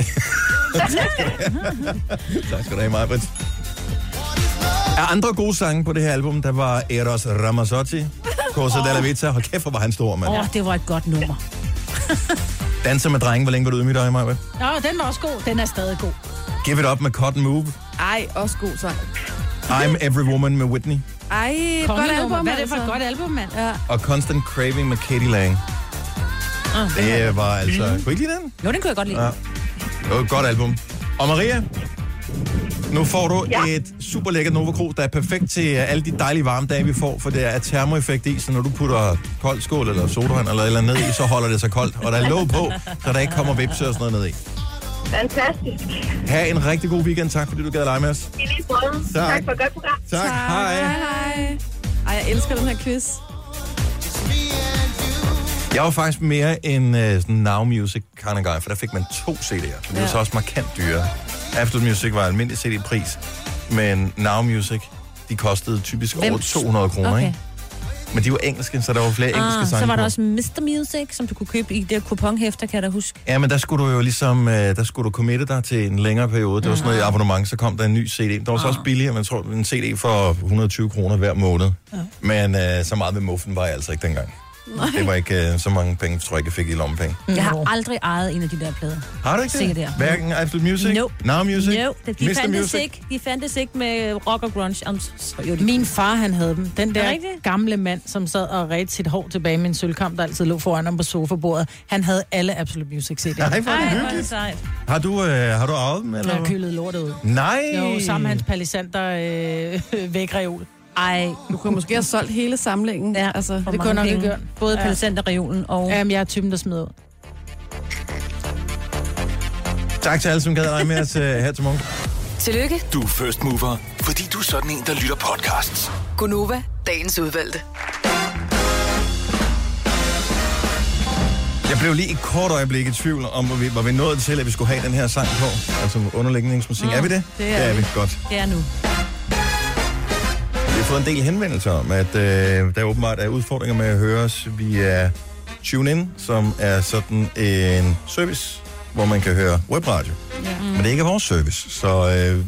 Tak skal du have, Maja. Er andre gode sange på det her album, der var Eros Ramazzotti, Cosa della Vita. Hold kæft, hvor var han stor, mand. Det var et godt nummer. Danser med drenge, hvor længe var du ude i mit øje, Maja? Ja, den var også god. Den er stadig god. Give It Up med Cotton Move. Ej, også god sang. I'm Every Woman med Whitney. Ej, godt album, hvad er det for et godt album, mand? Ja. Og Constant Craving med Katie Lang. Det var altså... Kunne I ikke lide den? Jo, den kunne jeg godt lide. Ja. Det var et godt album. Og Maria, nu får du et super lækkert Nova Cruz, der er perfekt til alle de dejlige varme dage, vi får, for der er termoeffekt i, så når du putter kold skål eller sodavand eller ned i, så holder det sig koldt. Og der er låg på, så der ikke kommer vipse og sådan noget ned i. Fantastisk. Ha' en rigtig god weekend. Tak, fordi du gad at lege med os. I lige måde. Tak for et godt program. Tak. Hej. Hej. Ej, jeg elsker den her quiz. Jeg var faktisk mere en sådan Now Music kind of guy, for der fik man 2 CD'er. Det var så også markant dyre. Absolute Music var almindelig CD-pris, men Now Music, de kostede typisk over 200 kroner, ikke? Men de var engelske, så der var flere engelske sange. Så var der på. også Mr. Music, som du kunne købe i det kuponhæfter, kan jeg da huske. Ja, men der skulle du jo ligesom, der skulle du committe dig til en længere periode. Det var sådan noget i abonnement, så kom der en ny CD. Der var så også billigere, men jeg tror, en CD for 120 kroner hver måned. Ja. Men så meget med muffen var jeg altså ikke dengang. Nej. Det var ikke så mange penge, tror jeg ikke, jeg fik i lommepenge. Jeg har aldrig ejet en af de der plader. Har du ikke det? Hverken Absolute Music? Nope. Now Music? No, de fandtes ikke med rock og grunge. Min far, han havde dem. Den der gamle mand, som sad og redte sit hår tilbage med en sølvkamp, der altid lå foran ham på sofabordet. Han havde alle Absolute Music CD'er. Nej, hvor er det hyggeligt. Har du arvet dem? Eller? Jeg har kølet lortet ud. Nej! Jo, sammen med hans palisanter vægreol. Ej, du kunne måske have solgt hele samlingen. Ja, altså, det kunne nok ikke gøre. Både palisanterreolen og... Jamen, jeg er typen, der smider ud. Tak til alle, som gad dig med os her til morgen. Tillykke. Du er first mover, fordi du er sådan en, der lytter podcasts. Gunova, dagens udvalgte. Jeg blev lige et kort øjeblik i tvivl om, var vi nået til, at vi skulle have den her sang på. Altså underlægningsmusik. Er vi det? Det er vi. Godt. Det er nu. Vi har fået en del henvendelser om, at der åbenbart er udfordringer med at høre os via TuneIn, som er sådan en service, hvor man kan høre webradio. Ja. Men det er ikke vores service, så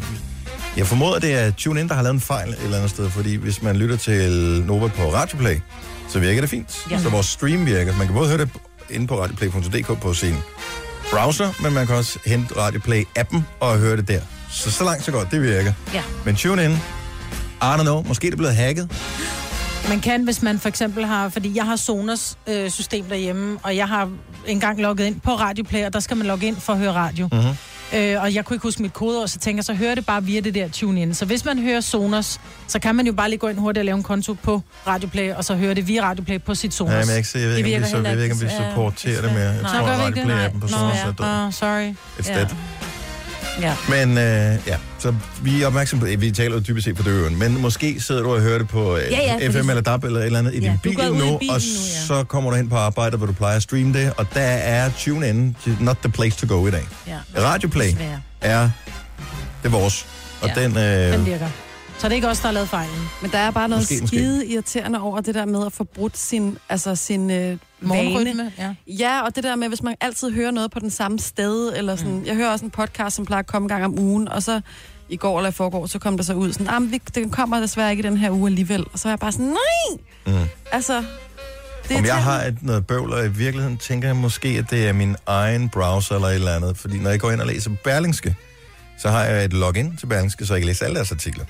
jeg formoder, det er TuneIn, der har lavet en fejl et eller andet sted, fordi hvis man lytter til Nova på Radioplay, så virker det fint. Ja. Så vores stream virker. Man kan både høre det inde på radioplay.dk på sin browser, men man kan også hente Radioplay-appen og høre det der. Så langt så godt, det virker. Ja. Men TuneIn, I don't know, måske er det blevet hacket. Man kan, hvis man for eksempel har, fordi jeg har Sonos system derhjemme, og jeg har engang logget ind på Radioplay, og der skal man logge ind for at høre radio. Mm-hmm. Og jeg kunne ikke huske mit kodeord, så tænker jeg, så hører det bare via det der tune-in. Så hvis man hører Sonos, så kan man jo bare lige gå ind hurtigt og lave en konto på Radioplay, og så høre det via Radioplay på sit Sonos. Ja, men jeg ved ikke, om vi supporterer det mere. Jeg tror, Radioplay-appen på Sonos er død. Sorry. It's dead. Ja. Men ja, så vi er opmærksom på, vi taler jo typisk set på døren, men måske sidder du og hører det på FM eller DAB eller et eller andet i din bil nu, og så kommer du hen på arbejde, hvor du plejer at streame det, og der er TuneIn not the place to go i dag. Ja. Radioplay er det vores, og den virker. Så det er ikke os, der har lavet fejlen. Men der er bare noget skide irriterende over det der med at få brudt sin morgenrytme. Ja, og det der med, hvis man altid hører noget på den samme sted, eller sådan. Jeg hører også en podcast, som plejer at komme en gang om ugen, og så i går eller i forgår, så kom der så ud sådan, det kommer desværre ikke i den her uge alligevel. Og så er jeg bare sådan, nej! Altså... Om jeg har noget bøvl, og i virkeligheden tænker jeg måske, at det er min egen browser eller et eller andet. Fordi når jeg går ind og læser Berlingske, så har jeg et login til Berlingske, så jeg kan læse alle deres artikler.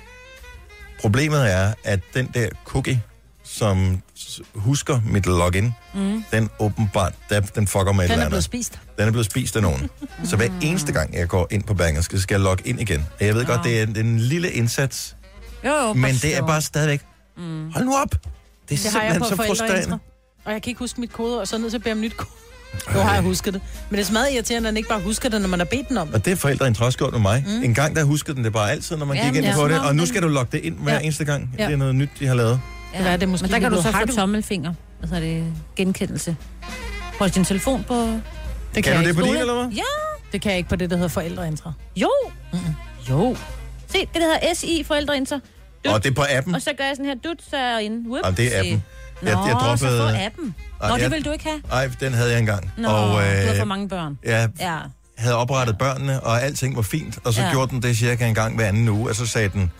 Problemet er, at den der cookie, som husker mit login, den åbenbart, den fucker med et eller andet. Den er blevet spist. Den er blevet spist af nogen. Så hver eneste gang, jeg går ind på Berlingske, så skal jeg logge ind igen. Jeg ved godt, det er en lille indsats, men det er bare stadigvæk, hold nu op! Det er simpelthen så frustrerende. Og jeg kan ikke huske mit kode, og så er nødt til at bede om nyt kode. Nu har jeg husket det. Men det er meget irriterende, at man ikke bare husker det, når man har bedt den om. Og det er forældrene også gjort med mig. En gang, der huskede den det bare altid, når man gik ind på det. Og nu skal du logge det ind hver eneste gang. Det er noget nyt, de har lavet. Ja. Det måske men der kan du så få tommelfinger. Altså er det genkendelse. På din telefon på... Det kan du det på din, eller hvad? Ja. Det kan jeg ikke på det, der hedder forældreintra. Jo. Jo. Se, det der hedder SI forældreintra. Og det er på appen. Og så gør jeg sådan her, så er jeg inde. Og det er appen. Jeg droppede... så få appen. Nå, det vil du ikke have? Nej, den havde jeg engang. Nå, og, du havde for mange børn. Jeg havde oprettet børnene, og alting var fint. Og så gjorde den det cirka en gang hver anden uge, og så sagde den,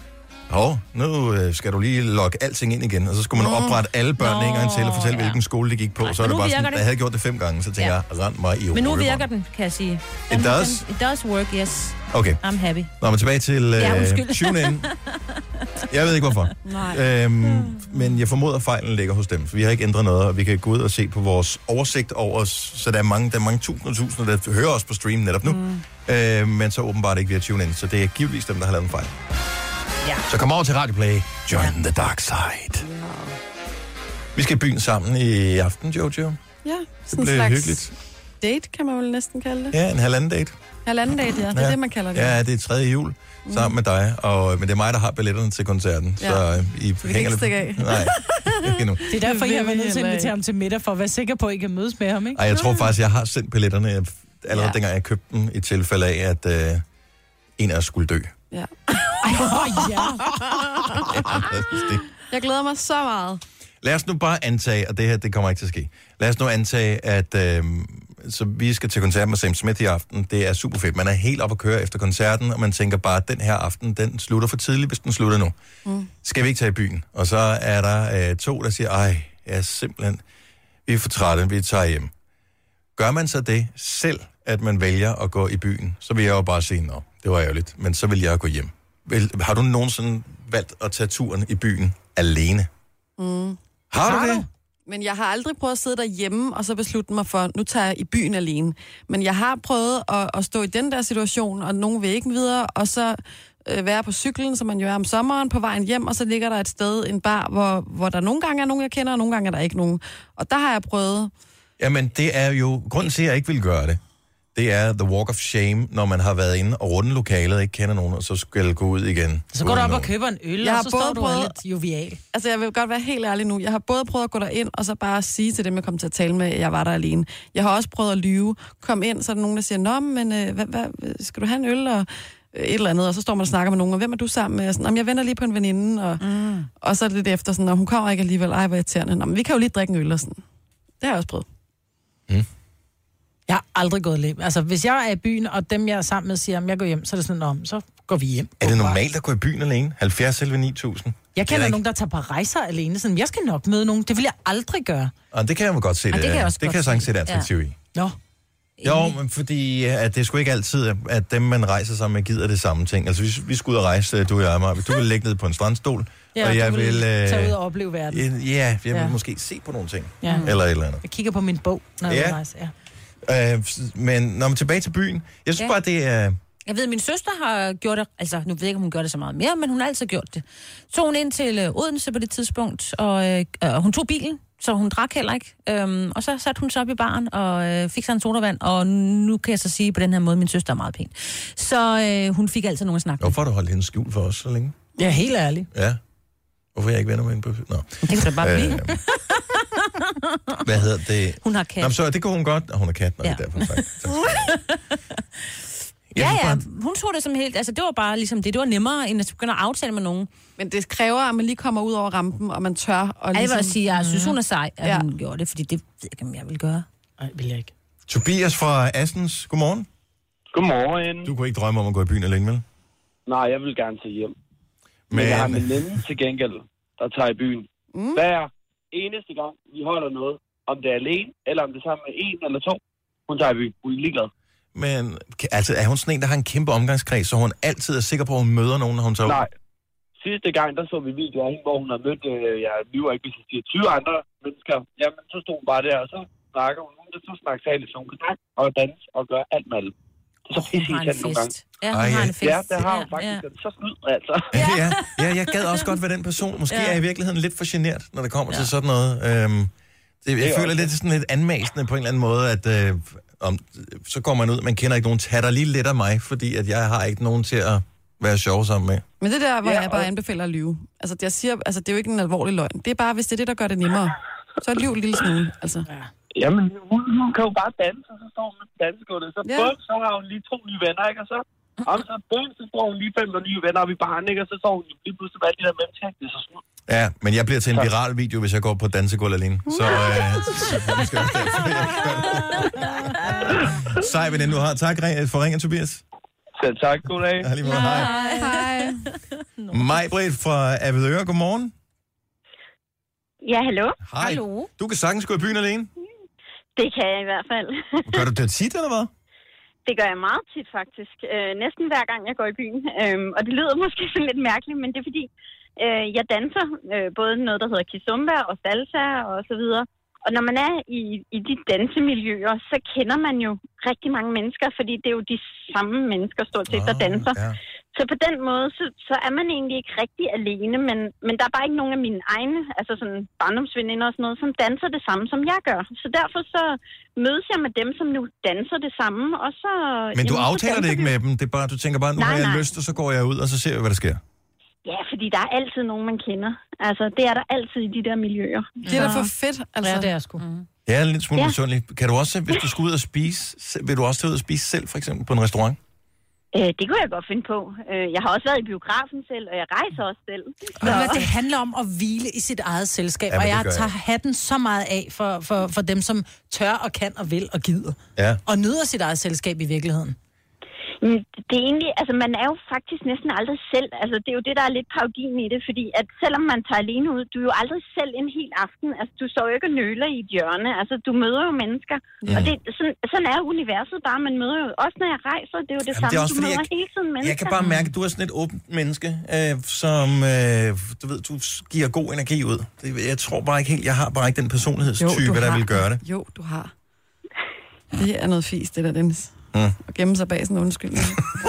nu skal du lige logge alting ind igen. Og så skulle man oprette alle børnene en gang til og fortælle, hvilken skole de gik på. Så er det bare sådan, jeg havde gjort det 5 gange, så tænkte jeg, rend mig i men nu virker den, kan jeg sige. It does? It does work, yes. Okay. I'm happy. Nå, men tilbage til TuneIn. Jeg ved ikke hvorfor. Men jeg formoder, at fejlen ligger hos dem, for vi har ikke ændret noget, og vi kan gå ud og se på vores oversigt over os, så der er mange tusinder, der hører os på stream netop nu, men så åbenbart ikke via TuneIn, så det er givetvis dem, der har lavet en fejl. Ja. Så kom over til Radioplay. Join the dark side. Ja. Vi skal i byen sammen i aften, Jojo. Ja, det bliver hyggeligt. Date, kan man vel næsten kalde det. Ja, en halvanden date. Halvanden date, ja. Det er det, man kalder det. Ja, det er 3. jul sammen med dig, men det er mig, der har billetterne til koncerten. Ja. Så I hænger ikke stikke af. Nej, ikke nu. Det er derfor, jeg var nødt til at invitere ham til middag, for at være sikker på, at I kan mødes med ham, ikke? Ej, jeg tror faktisk, jeg har sendt billetterne allerede dengang jeg købte dem, i tilfælde af, at en af os skulle dø. Ja. Ja. Jeg glæder mig så meget. Lad os nu bare antage, og det her, det kommer ikke til at ske. Lad os nu antage, at så vi skal til koncert med Sam Smith i aften. Det er super fedt. Man er helt op at køre efter koncerten, og man tænker bare, at den her aften, den slutter for tidligt, hvis den slutter nu. Skal vi ikke tage i byen? Og så er der 2, der siger, ej, ja, simpelthen, vi er for trætte, vi tager hjem. Gør man så det selv, at man vælger at gå i byen, så vil jeg jo bare sige, nå, det var ærgerligt, men så vil jeg gå hjem. Har du nogensinde valgt at tage turen i byen alene? Har du det? Men jeg har aldrig prøvet at sidde derhjemme, og så beslutte mig for, nu tager jeg i byen alene. Men jeg har prøvet at stå i den der situation, og nogen vil ikke videre, og så være på cyklen, som man jo er om sommeren, på vejen hjem, og så ligger der et sted, en bar, hvor der nogle gange er nogen, jeg kender, og nogle gange er der ikke nogen. Og der har jeg prøvet... Jamen, det er jo... Grunden til, at jeg ikke vil gøre det, det er the walk of shame, når man har været inde og rundt lokalet og ikke kender nogen, og så skal gå ud igen. Så går du op og køber en øl, og så står du lidt jovial. Altså, jeg vil godt være helt ærlig nu. Jeg har både prøvet at gå derind, og så bare sige til dem, jeg kom til at tale med, at jeg var der alene. Jeg har også prøvet at lyve. Kom ind, så er der nogen, der siger, nå, men hvad, skal du have en øl og et eller andet? Og så står man og snakker med nogen, og hvem er du sammen med? Sådan, jeg venter lige på en veninde, og så er det lidt efter sådan, og hun kommer ikke alligevel. Ej, hvor irriterende. Nå, men vi kan jo lige drikke en øl og sådan. Det har jeg også prøvet. Jeg har aldrig gået hjem. Altså, hvis jeg er i byen, og dem, jeg er sammen med, siger, at jeg går hjem, så er det sådan, så går vi hjem. Er det normalt at gå i byen alene? 70 eller 9000? Jeg kender nogen, der tager på rejser alene. Sådan, jeg skal nok møde nogen. Det vil jeg aldrig gøre. Og det kan jeg godt se. Det kan jeg sagtens se det attraktivt i. Nå. Jo, men fordi at det er sgu ikke altid, at dem, man rejser sammen med, gider det samme ting. Altså, vi skulle ud og rejse, du og jeg, Maja. Du vil ligge ned på en strandstol, og jeg vil... tage ud og opleve verden. Ja, jeg vil måske se på nogle ting. Ja. Eller et eller andet. Jeg kigger på min bog, når jeg vil rejse. Men når man tilbage til byen, jeg synes bare, det er... Jeg ved, min søster har gjort det, altså nu ved jeg ikke, om hun gør det så meget mere, men hun har altid gjort det. Så hun ind til Odense på det tidspunkt, og hun tog bilen, så hun drak heller ikke. Og så satte hun sig op i baren og fik sig en sodavand, og nu kan jeg så sige på den her måde, min søster er meget pæn. Så hun fik altid nogen at snakke. Hvorfor har du holdt hende skjult for os så længe? Ja, helt ærligt. Ja. Hvorfor er jeg ikke venner med hende på... Nå. Det kan da bare blive. Hvad hedder det? Hun har kat. Nå, så det kunne hun godt, og hun har kat, og det er derfor sagt. Ja, hun tog det som helt... Altså, det var bare ligesom det. Det var nemmere, end at begynde at aftale med nogen. Men det kræver, at man lige kommer ud over rampen, og man tør. Og ligesom... Jeg vil sige, jeg synes, hun er sej, at hun gjorde det, fordi det ved jeg ikke, om jeg vil gøre. Nej, vil jeg ikke. Tobias fra Assens, godmorgen. Godmorgen. Du kunne ikke drømme om at gå i byen alene, vel? Nej, jeg vil gerne tage hjem. Men jeg har min veninde til gengæld, der tager i byen. Hver eneste gang, vi holder noget, om det er alene, eller om det er sammen med en eller to, hun tager i byen. Hun er ligeglad. Men altså, er hun sådan en, der har en kæmpe omgangskreds, så hun altid er sikker på, at hun møder nogen, når hun tager ud? Nej. Sidste gang, der så vi videoer af hende, hvor hun har mødt, jeg lyver ikke, hvis jeg siger 20 andre mennesker. Jamen, så stod hun bare der, og så snakker hun. Så snakker særligt, så hun kan snakke og danse og gøre alt med alle. Så pisse hende nogle gange. Ja, hun har en fest. Ja, det har hun faktisk. Så snyd, altså. Ja, jeg gad også godt være den person. Måske er jeg i virkeligheden lidt for genert, når det kommer til sådan noget. Jeg føler lidt sådan lidt anmasende på en eller anden måde, at så går man ud, man kender ikke nogen, tager lige lidt af mig, fordi at jeg har ikke nogen til at være sjov sammen med. Men det der, hvor jeg bare anbefaler at lyve. Altså, jeg siger, det er jo ikke en alvorlig løgn. Det er bare, hvis det er det, der gør det nemmere. Så lyv en lille smule, altså. Jamen, hun kan jo bare danse, og så står hun med dansegulvet. Så har hun lige 2 nye venner, ikke? Og så står hun lige 5 nye venner op i baren, ikke? Og så står hun lige pludselig med de der mennesker. Det er så smukt. Ja, men jeg bliver til en viral video, hvis jeg går på dansegulv alene. Så skal jeg sej veninde, du har. Tak for ringen, Tobias. Selv tak, god dag. Hej. Maj-Britt fra Avedøre, godmorgen. Ja, hallo. Hej. Du kan sagtens gå i byen alene. Det kan jeg i hvert fald. Gør du det tit, eller hvad? Det gør jeg meget tit, faktisk. Næsten hver gang, jeg går i byen. Og det lyder måske sådan lidt mærkeligt, men det er fordi, jeg danser både noget, der hedder kizomba og salsa og så videre. Og når man er i de dansemiljøer, så kender man jo rigtig mange mennesker, fordi det er jo de samme mennesker, stort set, der danser. Ja. Så på den måde, så er man egentlig ikke rigtig alene, men der er bare ikke nogen af mine egne, altså sådan barndomsveninder og sådan noget, som danser det samme, som jeg gør. Så derfor så mødes jeg med dem, som nu danser det samme, og så... Men du aftaler det ikke med dem? Det er bare, du tænker bare, nu har jeg lyst, og så går jeg ud, og så ser vi, hvad der sker? Ja, fordi der er altid nogen, man kender. Altså, det er der altid i de der miljøer. Det er da for fedt, altså. Ja, det er sgu. Jeg er en lille smule misundelig. Kan du også, hvis du skal ud og spise, vil du også tage ud og spise selv, for eksempel på en restaurant? Det kunne jeg godt finde på. Jeg har også været i biografen selv, og jeg rejser også selv. Men det handler om at hvile i sit eget selskab, og jeg tager hatten så meget af for dem, som tør og kan og vil og gider. Ja. Og nyder sit eget selskab i virkeligheden. Det er egentlig, altså man er jo faktisk næsten aldrig selv, altså det er jo det, der er lidt parodien i det, fordi at selvom man tager alene ud, du er jo aldrig selv en hel aften, altså du står jo ikke og nøler i et hjørne, altså du møder jo mennesker, og det, sådan er universet bare, man møder jo, også når jeg rejser, det er jo det samme, det er også, du møder hele tiden mennesker. Jeg kan bare mærke, at du er sådan et åbent menneske, som, du ved, du giver god energi ud. Jeg tror bare ikke helt, jeg har bare ikke den personlighedstype, der vil gøre det. Jo, du har. Det er noget fis, det der, Dennis. Og gemme sig bag sådan en undskyldning.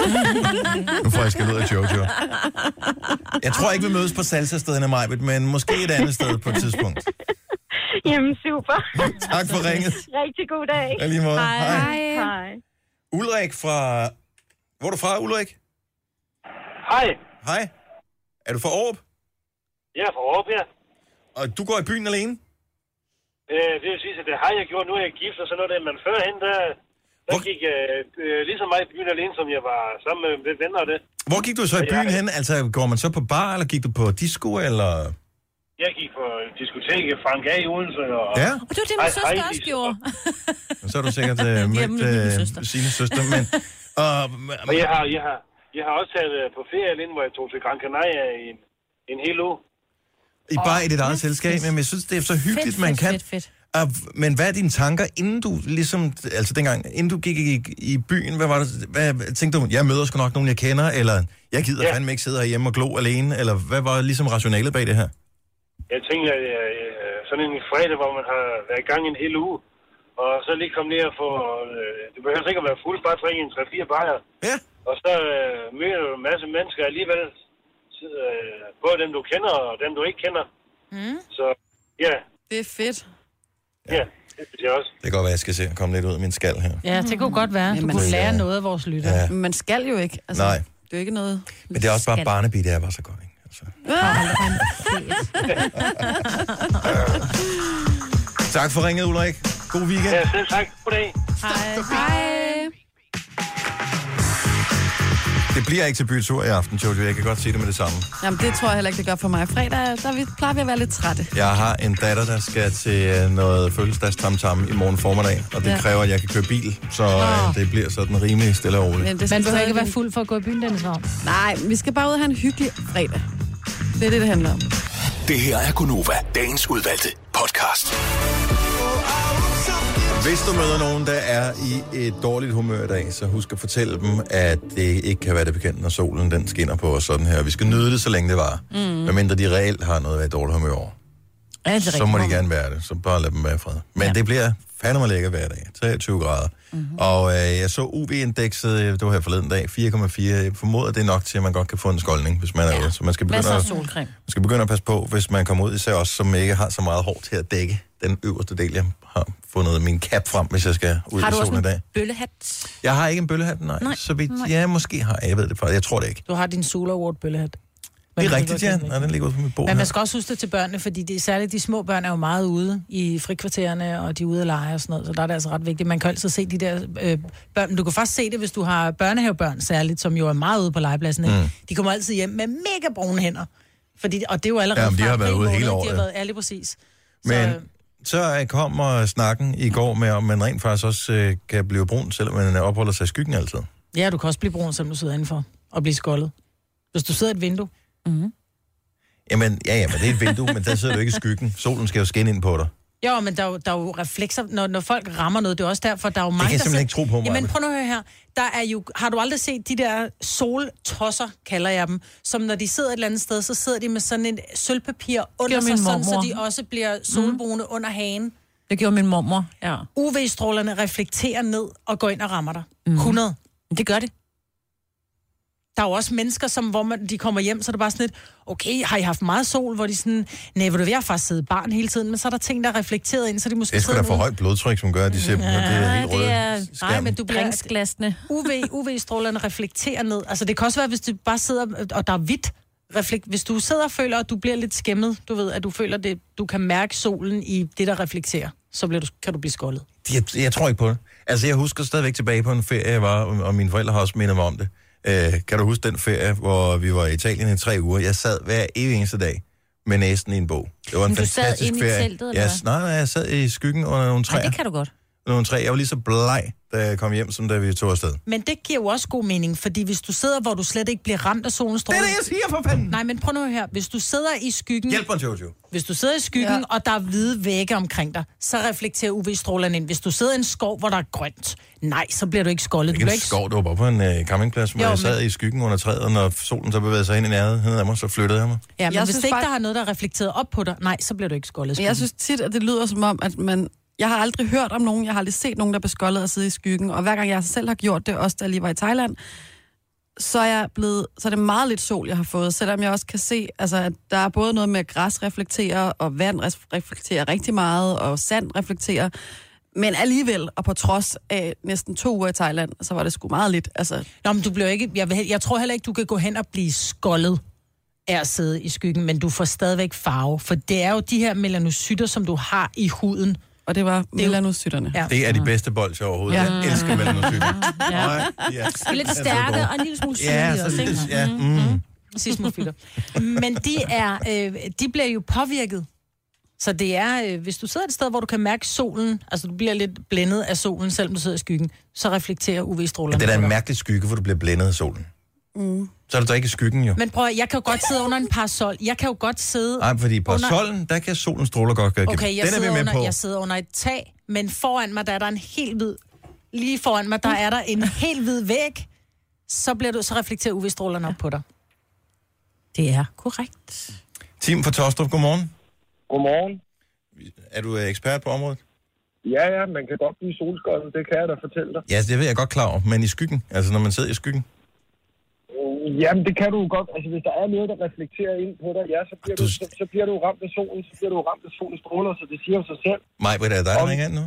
Nu får jeg skæld ud af Jojo. Jeg tror ikke, vi mødes på salsa-stederne, Majbet, men måske et andet sted på et tidspunkt. Jamen, super. Tak for ringet. Rigtig god dag. Ja, lige måde. Hej. Ulrik fra... Hvor er du fra, Ulrik? Hej. Hej. Er du fra Aarup? Jeg er fra Aarup, ja. Og du går i byen alene? Det vil sige, at det har jeg gjort. Nu er jeg gift, og så noget af det. Men førhen, der gik lige så meget i byen alene, som jeg var sammen med venner og det. Hvor gik du så i byen hen? Altså, går man så på bar, eller gik du på disco, eller... Jeg gik på diskoteket Frank A. i Odense. Ja. Og det var det, min søster også gjorde. Så har du sikkert mødt sine søster, men... Og jeg har også taget på ferie alene, hvor jeg tog til Gran Canaria i en hel uge. Bare i dit eget selskab, men jeg synes, det er så hyggeligt, man kan. Fedt. Men hvad er dine tanker, inden du ligesom, altså dengang, inden du gik i byen, hvad tænkte du, jeg møder sgu nok nogen, jeg kender, eller jeg gider fandme ikke sidde herhjemme og glo alene, eller hvad var ligesom rationalet bag det her? Jeg tænkte, at sådan en fredag, hvor man har været i gang en hel uge, og så lige komme ned og få, det behøver ikke at være fuld, bare drikke en 3-4 bajer. Ja. Og så møder du en masse mennesker alligevel, både dem du kender og dem du ikke kender. Så ja. Det er fedt. Ja, det synes jeg også. Det kan godt være, jeg skal se at komme lidt ud af min skal her. Ja, det kunne godt være. Du kunne lære noget af vores lytter. Ja. Man skal jo ikke. Altså, nej. Det er ikke noget... Men det er også bare Barnaby, det er bare så godt, ikke? Altså. Tak for ringet, Ulrik. God weekend. Ja, selv tak. Goddag. Hej. Det bliver ikke til bytur i aften, Jojo. Jeg kan godt sige det med det samme. Jamen, det tror jeg heller ikke, det gør for mig. Fredag, plejer vi at være lidt trætte. Jeg har en datter, der skal til noget fødselsdagstamtam i morgen formiddag, og det kræver, at jeg kan køre bil, så det bliver sådan rimelig stille og roligt. Man behøver ikke være fuld for at gå i byen, Dennis Ravn. Nej, vi skal bare ud og have en hyggelig fredag. Det er det handler om. Det her er Gunova, dagens udvalgte podcast. Hvis du møder nogen, der er i et dårligt humør i dag, så husk at fortælle dem, at det ikke kan være det bekendt, når solen den skinner på os sådan her. Vi skal nyde det, så længe det var. Medmindre de reelt har noget at være i dårligt humør over. Så må de gerne være det, så bare lad dem være i fred. Men det bliver fandme lækker hver dag. 23 grader. Og jeg så UV-indekset, det var her forleden dag, 4,4. Jeg formoder, det er nok til, at man godt kan få en skoldning, hvis man er ude. Så man skal begynde at passe på, hvis man kommer ud, især også, som ikke har så meget hår til at dække den øverste del. Jeg har fundet min cap frem, hvis jeg skal ud i solen i dag. Har du også en bøllehat? Jeg har ikke en bøllehat, nej. Så vidt, måske har jeg ved det faktisk. Jeg tror det ikke. Du har din Solar Award bøllehat. Det er rigtigt, ja. Nej, den ligger ude på mit bord. Men man skal også huske det til børnene, fordi det er særligt de små børn er jo meget ude i frikvartererne, og de er ude at lege og sådan noget, så der er det altså ret vigtigt. Man kan altid se de der børn. Du kan faktisk se det, hvis du har børnehavebørn særligt, som jo er meget ude på legepladsen. De kommer altid hjem med mega brune hænder. Fordi, og det er jo allerede de har været ude hele året. De har været ærlig præcis. Men så kommer snakken i går med, om man rent faktisk også kan blive brun, selvom man opholder sig i skyggen altid. Ja, du kan også blive brun, selvom du sidder indenfor og blive skoldet. Hvis du sidder i et vindue. Jamen, men det er et vindue, men der sidder du ikke i skyggen. Solen skal jo skinne ind på dig. Jo, men der er jo reflekser, når folk rammer noget. Det er også derfor, der er jo mange, det kan jeg simpelthen ikke tro på mig. Jamen, prøv nu at høre her. Der er jo, har du aldrig set de der soltosser, kalder jeg dem, som når de sidder et eller andet sted, så sidder de med sådan en sølvpapir under sig, sådan, så de også bliver solbrune under hagen. Det gjorde min mormor, ja. UV-strålerne reflekterer ned og går ind og rammer dig. 100. Det gør det. Der er jo også mennesker, som, hvor de kommer hjem, så er det bare sådan lidt, okay, har I haft meget sol, hvor de sådan, nej, hvor du vil have faktisk siddet barn hele tiden, men så er der ting, der er reflekteret ind, så de måske sidder... Det er sgu da for højt blodtryk, som gør, at de ser det er helt røde skærm. Nej, men du bliver... UV-strålerne reflekterer ned. Altså, det kan også være, hvis du bare sidder, og der er hvidt hvis du sidder og føler, at du bliver lidt skæmmet, du ved, at du føler, det, du kan mærke solen i det, der reflekterer, så kan du blive skoldet. Jeg tror ikke på det. Altså, jeg husker stadigvæk tilbage på en ferie, jeg var, og mine forældre har også mindet mig om det. Kan du huske den ferie, hvor vi var i Italien i 3 uger? Jeg sad hver eneste dag med næsen i en bog. Det var en fantastisk ferie. Du sad inde i teltet, eller hvad? Nej, jeg sad i skyggen under nogle træer. Nej, det kan du godt. Nogle træer. Jeg var lige så bleg, da jeg kom hjem, som da vi tog afsted. Men det giver jo også god mening, fordi hvis du sidder, hvor du slet ikke bliver ramt af solens stråler... Det er det, jeg siger, for fanden! Nej, men prøv nu her. Hvis du sidder i skyggen... Hjælp mig, Jojo. Hvis du sidder i skyggen, og der er hvide vægge omkring dig, så reflekterer UV-strålerne ind. Hvis du sidder i en skov, hvor der er grønt, nej, så bliver du ikke skoldet. Det er ikke skov, det var bare på en campingplads, hvor jeg sad i skyggen under træet, og når solen så bevægede sig ind i nærheden af mig, så flyttede jeg mig. Ja, men hvis ikke der har noget, der er reflekteret op på dig, nej, så bliver du ikke skoldet. Jeg synes tit, at det lyder som om, at man... Jeg har aldrig hørt om nogen, jeg har aldrig set nogen, der bliver skoldet og sidde i skyggen. Og hver gang jeg selv har gjort det, også da jeg lige var i Thailand, så er det meget lidt sol, jeg har fået. Selvom jeg også kan se, altså, at der er både noget med, at græs reflekterer, og vand reflekterer rigtig meget, og sand reflekterer. Men alligevel, og på trods af næsten 2 uger i Thailand, så var det sgu meget lidt. Altså... Nå, men du bliver ikke... Jeg tror heller ikke, du kan gå hen og blive skoldet af at sidde i skyggen, men du får stadigvæk farve. For det er jo de her melanocytter, som du har i huden. Og det var melanocytterne. Ja. Det er de bedste bolcher overhovedet. Ja. Jeg elsker melanocytter. Ja. De er lidt stærke og en lille smule syrlige også, ikke? Ja, Men de bliver jo påvirket. Så det er, hvis du sidder et sted, hvor du kan mærke solen, altså du bliver lidt blændet af solen, selvom du sidder i skyggen, så reflekterer UV-strålerne. Det er da en mærkelig skygge, hvor du bliver blændet af solen. Så er du da ikke i skyggen, jo. Men prøv jeg kan jo godt sidde under en parasol. Jeg kan jo godt sidde... Nej, fordi parasollen, der kan solens stråler godt gøre. Okay, jeg sidder under et tag, men foran mig, der er der en helt hvid... Lige foran mig, der er der en helt hvid væg. Så reflekterer UV-strålerne op på dig. Det er korrekt. Tim fra Tostrup, godmorgen. Godmorgen. Er du ekspert på området? Ja, man kan godt blive solskoldet, det kan jeg da fortælle dig. Ja, det ved jeg godt klar over, men i skyggen, altså når man sidder i skyggen? Jamen, det kan du godt. Altså, hvis der er noget, der reflekterer ind på dig, ja, så bliver du ramt af solen, så bliver du ramt af solens stråler, så det siger jo sig selv. Maj, hvad er det, der ringer ind nu?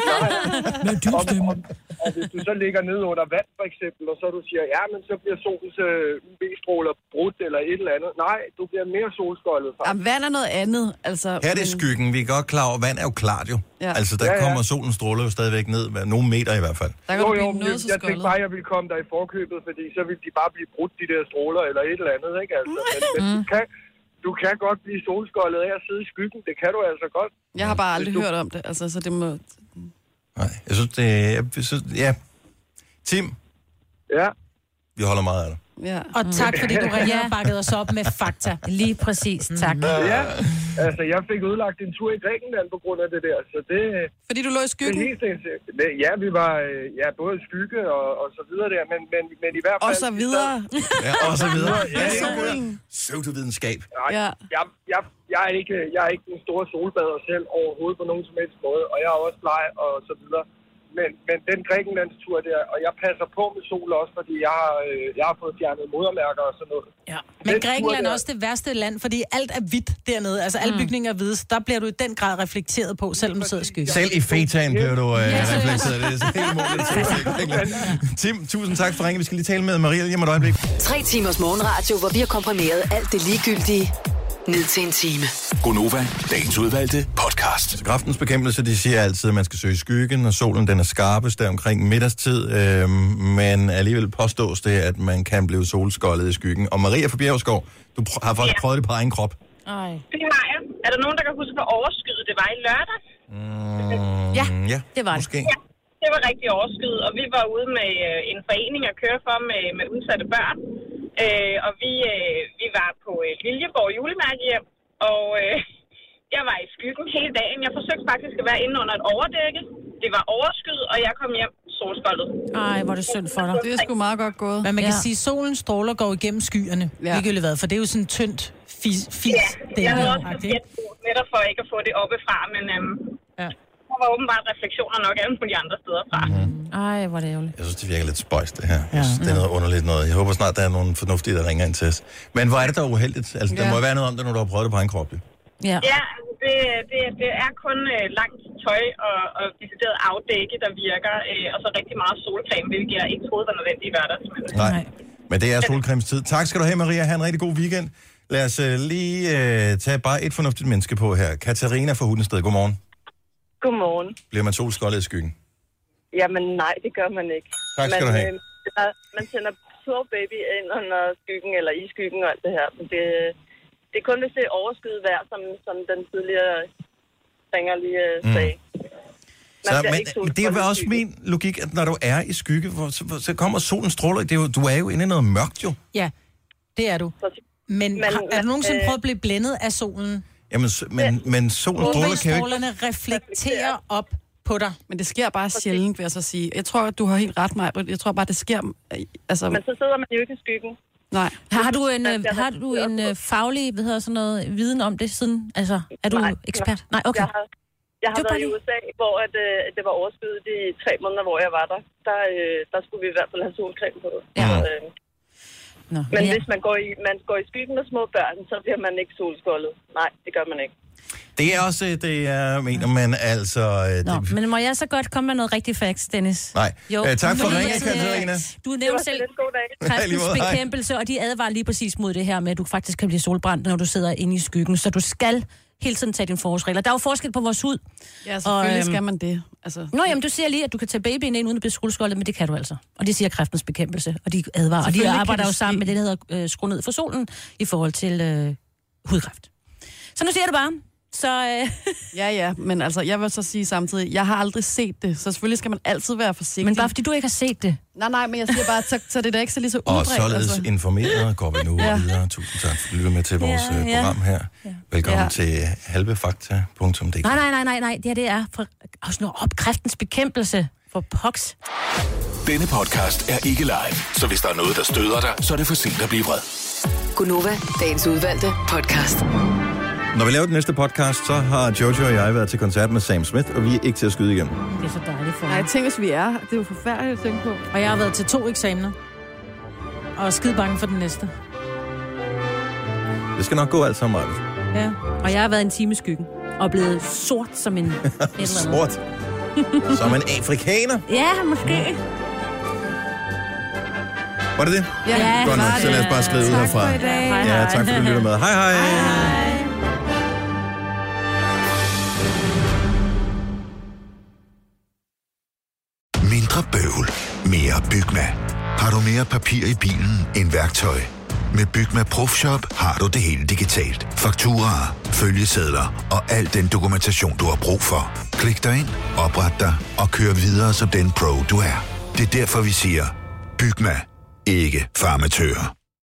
Og hvis du så ligger ned under vand, for eksempel, og så du siger, ja, men så bliver solens UV-stråler brudt eller et eller andet. Nej, du bliver mere solskoldet. Jamen, vand er noget andet. Altså, her er det skyggen. Vi er godt klar over, vand er jo klart jo. Ja. Altså, der kommer solens stråler jo stadigvæk ned, nogle meter i hvert fald. Jeg tænkte bare, jeg ville komme der i forkøbet, fordi så ville de bare blive brudt, de der stråler, eller et eller andet, ikke? Altså, men du kan godt blive solskoldet af at sidde i skyggen. Det kan du altså godt. Jeg har bare aldrig hørt om det, altså, så det må... Nej, jeg synes, ja. Tim? Ja? Vi holder meget af dig. Ja. Og tak, fordi du ringede og bakkede os op med fakta. Lige præcis, tak. Ja, altså jeg fik udlagt en tur i Grækenland på grund af det der, så det... Fordi du lå i skyggen? Ja, vi var både i skygge og så videre der, men i hvert fald... Og så videre? Ja, og så videre. Ja, pseudovidenskab. Ja. Jeg er ikke den store solbader selv overhovedet på nogen som helst måde, og jeg er også bleg og så videre. Men den Grækenlandstur der, og jeg passer på med sol også, fordi jeg har fået fjernet modermærker og sådan noget. Ja. Men Grækenland er også det værste land, fordi alt er hvidt dernede. Altså alle bygninger er hvide, så der bliver du i den grad reflekteret på, selvom du sidder i skyggen. Selv i fetaen bliver du reflekteret. Det er helt muligt. Tim, tusind tak for ringen. Vi skal lige tale med Maria lige om et øjeblik. 3 timers morgenradio, hvor vi har komprimeret alt det ligegyldige ned til en time. Gonova, dagens udvalgte podcast. Kræftens bekæmpelse, de siger altid, at man skal søge skyggen, og solen den er skarpest der omkring middagstid, men alligevel påstås det, at man kan blive solskoldet i skyggen. Og Maria fra Bjergskov, du har faktisk prøvet det på egen krop. Ej. Det har jeg. Er der nogen, der kan huske, hvor overskyet det var i lørdag? Ja, det var det. Måske. Ja, det var rigtig overskyet, og vi var ude med en forening at køre for med udsatte børn. Og vi var på Liljeborg julemærkehjem, og jeg var i skyggen hele dagen. Jeg forsøgte faktisk at være inde under et overdække. Det var overskyet, og jeg kom hjem solskoldet. Ej, hvor er det synd for dig. Det er sgu meget godt gået. Men man kan sige, at solens stråler går igennem skyerne. Ligegyldigt hvad, for det er jo sådan tyndt fis. Ja, jeg havde også netop for ikke at få det oppefra, men der var åbenbart refleksioner nok alle mulige andre steder fra. Ej, hvor er det ærgerligt. Jeg synes, det virker lidt spøjst, det her. Det er noget underligt noget. Jeg håber snart, der er nogen fornuftige, der ringer ind til os. Men hvor er det dog uheldigt? Altså, der må være noget om det, når du har prøvet det på en krop. Ja, det er kun langt tøj og decideret afdække, der virker, og så rigtig meget solcreme, hvilket jeg ikke troede var nødvendigt i lørdags. Nej, men det er solcremestid. Tak skal du have, Maria. Ha' en rigtig god weekend. Lad os lige tage bare et fornuftigt menneske på her. Katarina fra Hundested, godmorgen. Godmorgen. Bliver man solskoldet i skyggen? Jamen nej, det gør man ikke. Tak skal du have. Man tænder tour baby ind under skyggen, eller i skyggen og alt det her. Men det er kun, hvis det er overskyet vejr, som den tidligere ringer lige sagde. Men det er jo også min logik, at når du er i skygge, så kommer solen stråler. Du er jo inde i noget mørkt, jo. Ja, det er du. Men er du nogensinde prøvet at blive blændet af solen? Jamen, men solen stråler kan jo ikke... Strålerne reflekterer op på dig. Men det sker bare sjældent, vil jeg så sige. Jeg tror, at du har helt ret, Maja. Jeg tror bare, det sker... Altså... Men så sidder man jo ikke i skyggen. Nej. Har du en faglig, viden om det siden? Altså, er du ekspert? Nej, okay. Jeg har været i USA, hvor det var overskyet de 3 måneder, hvor jeg var der. Der skulle vi i hvert fald have solcreme på. Ja. Men hvis man går i skyggen med små børn, så bliver man ikke solskoldet. Nej, det gør man ikke. Det er også det, jeg mener, men altså... Men må jeg så godt komme med noget rigtig facts, Dennis? Nej. Tak for ringen, Katarina. Du nævnte selv kræftens bekæmpelse, og de advarer lige præcis mod det her med, at du faktisk kan blive solbrændt, når du sidder inde i skyggen. Så du skal hele tiden tage dine forholdsregler. Der er jo forskel på vores hud. Ja, selvfølgelig skal man det. Altså, jamen, du siger lige, at du kan tage babyen ind uden at blive solskoldet, men det kan du altså. Og det siger kræftens bekæmpelse, og de advarer. Og de arbejder jo sammen med det, der hedder skru ned for solen, i forhold til hudkræft. Så nu siger du bare... Ja, men altså, jeg vil så sige samtidig, jeg har aldrig set det, så selvfølgelig skal man altid være forsigtig. Men bare fordi du ikke har set det? Nej, men jeg siger bare, så det er da ikke så lige så udbredt. Og således informeret går vi nu videre. Tusind tak, for at lytte med til vores program her. Velkommen til halvefakta.dk. Nej, det er for at op kræftens bekæmpelse for pox. Denne podcast er ikke live, så hvis der er noget, der støder dig, så er det for sent at blive vred. Gunova, dagens udvalgte podcast. Når vi laver den næste podcast, så har Jojo og jeg været til koncert med Sam Smith, og vi er ikke til at skyde igennem. Det er så dejligt for mig. Nej, jeg tænker, hvis vi er. Det er jo forfærdeligt at tænke på. Og jeg har været til 2 eksamener. Og er skide bange for den næste. Det skal nok gå alt sammen, Maja. Ja, og jeg har været en time i skyggen. Og blevet sort som en... Sort? Som en afrikaner? Ja, måske. Var det det? Ja. Godt nok, så lad os bare skrive ud herfra. Tak for i dag. Ja, tak for at du lytter med. Hej. Mindre bøvl, mere Bygma. Har du mere papir i bilen end værktøj? Med Bygma ProFshop har du det hele digitalt. Fakturaer, følgesedler og al den dokumentation, du har brug for. Klik dig ind, opret dig og kør videre som den pro, du er. Det er derfor, vi siger, Bygma. Ikke farmatører.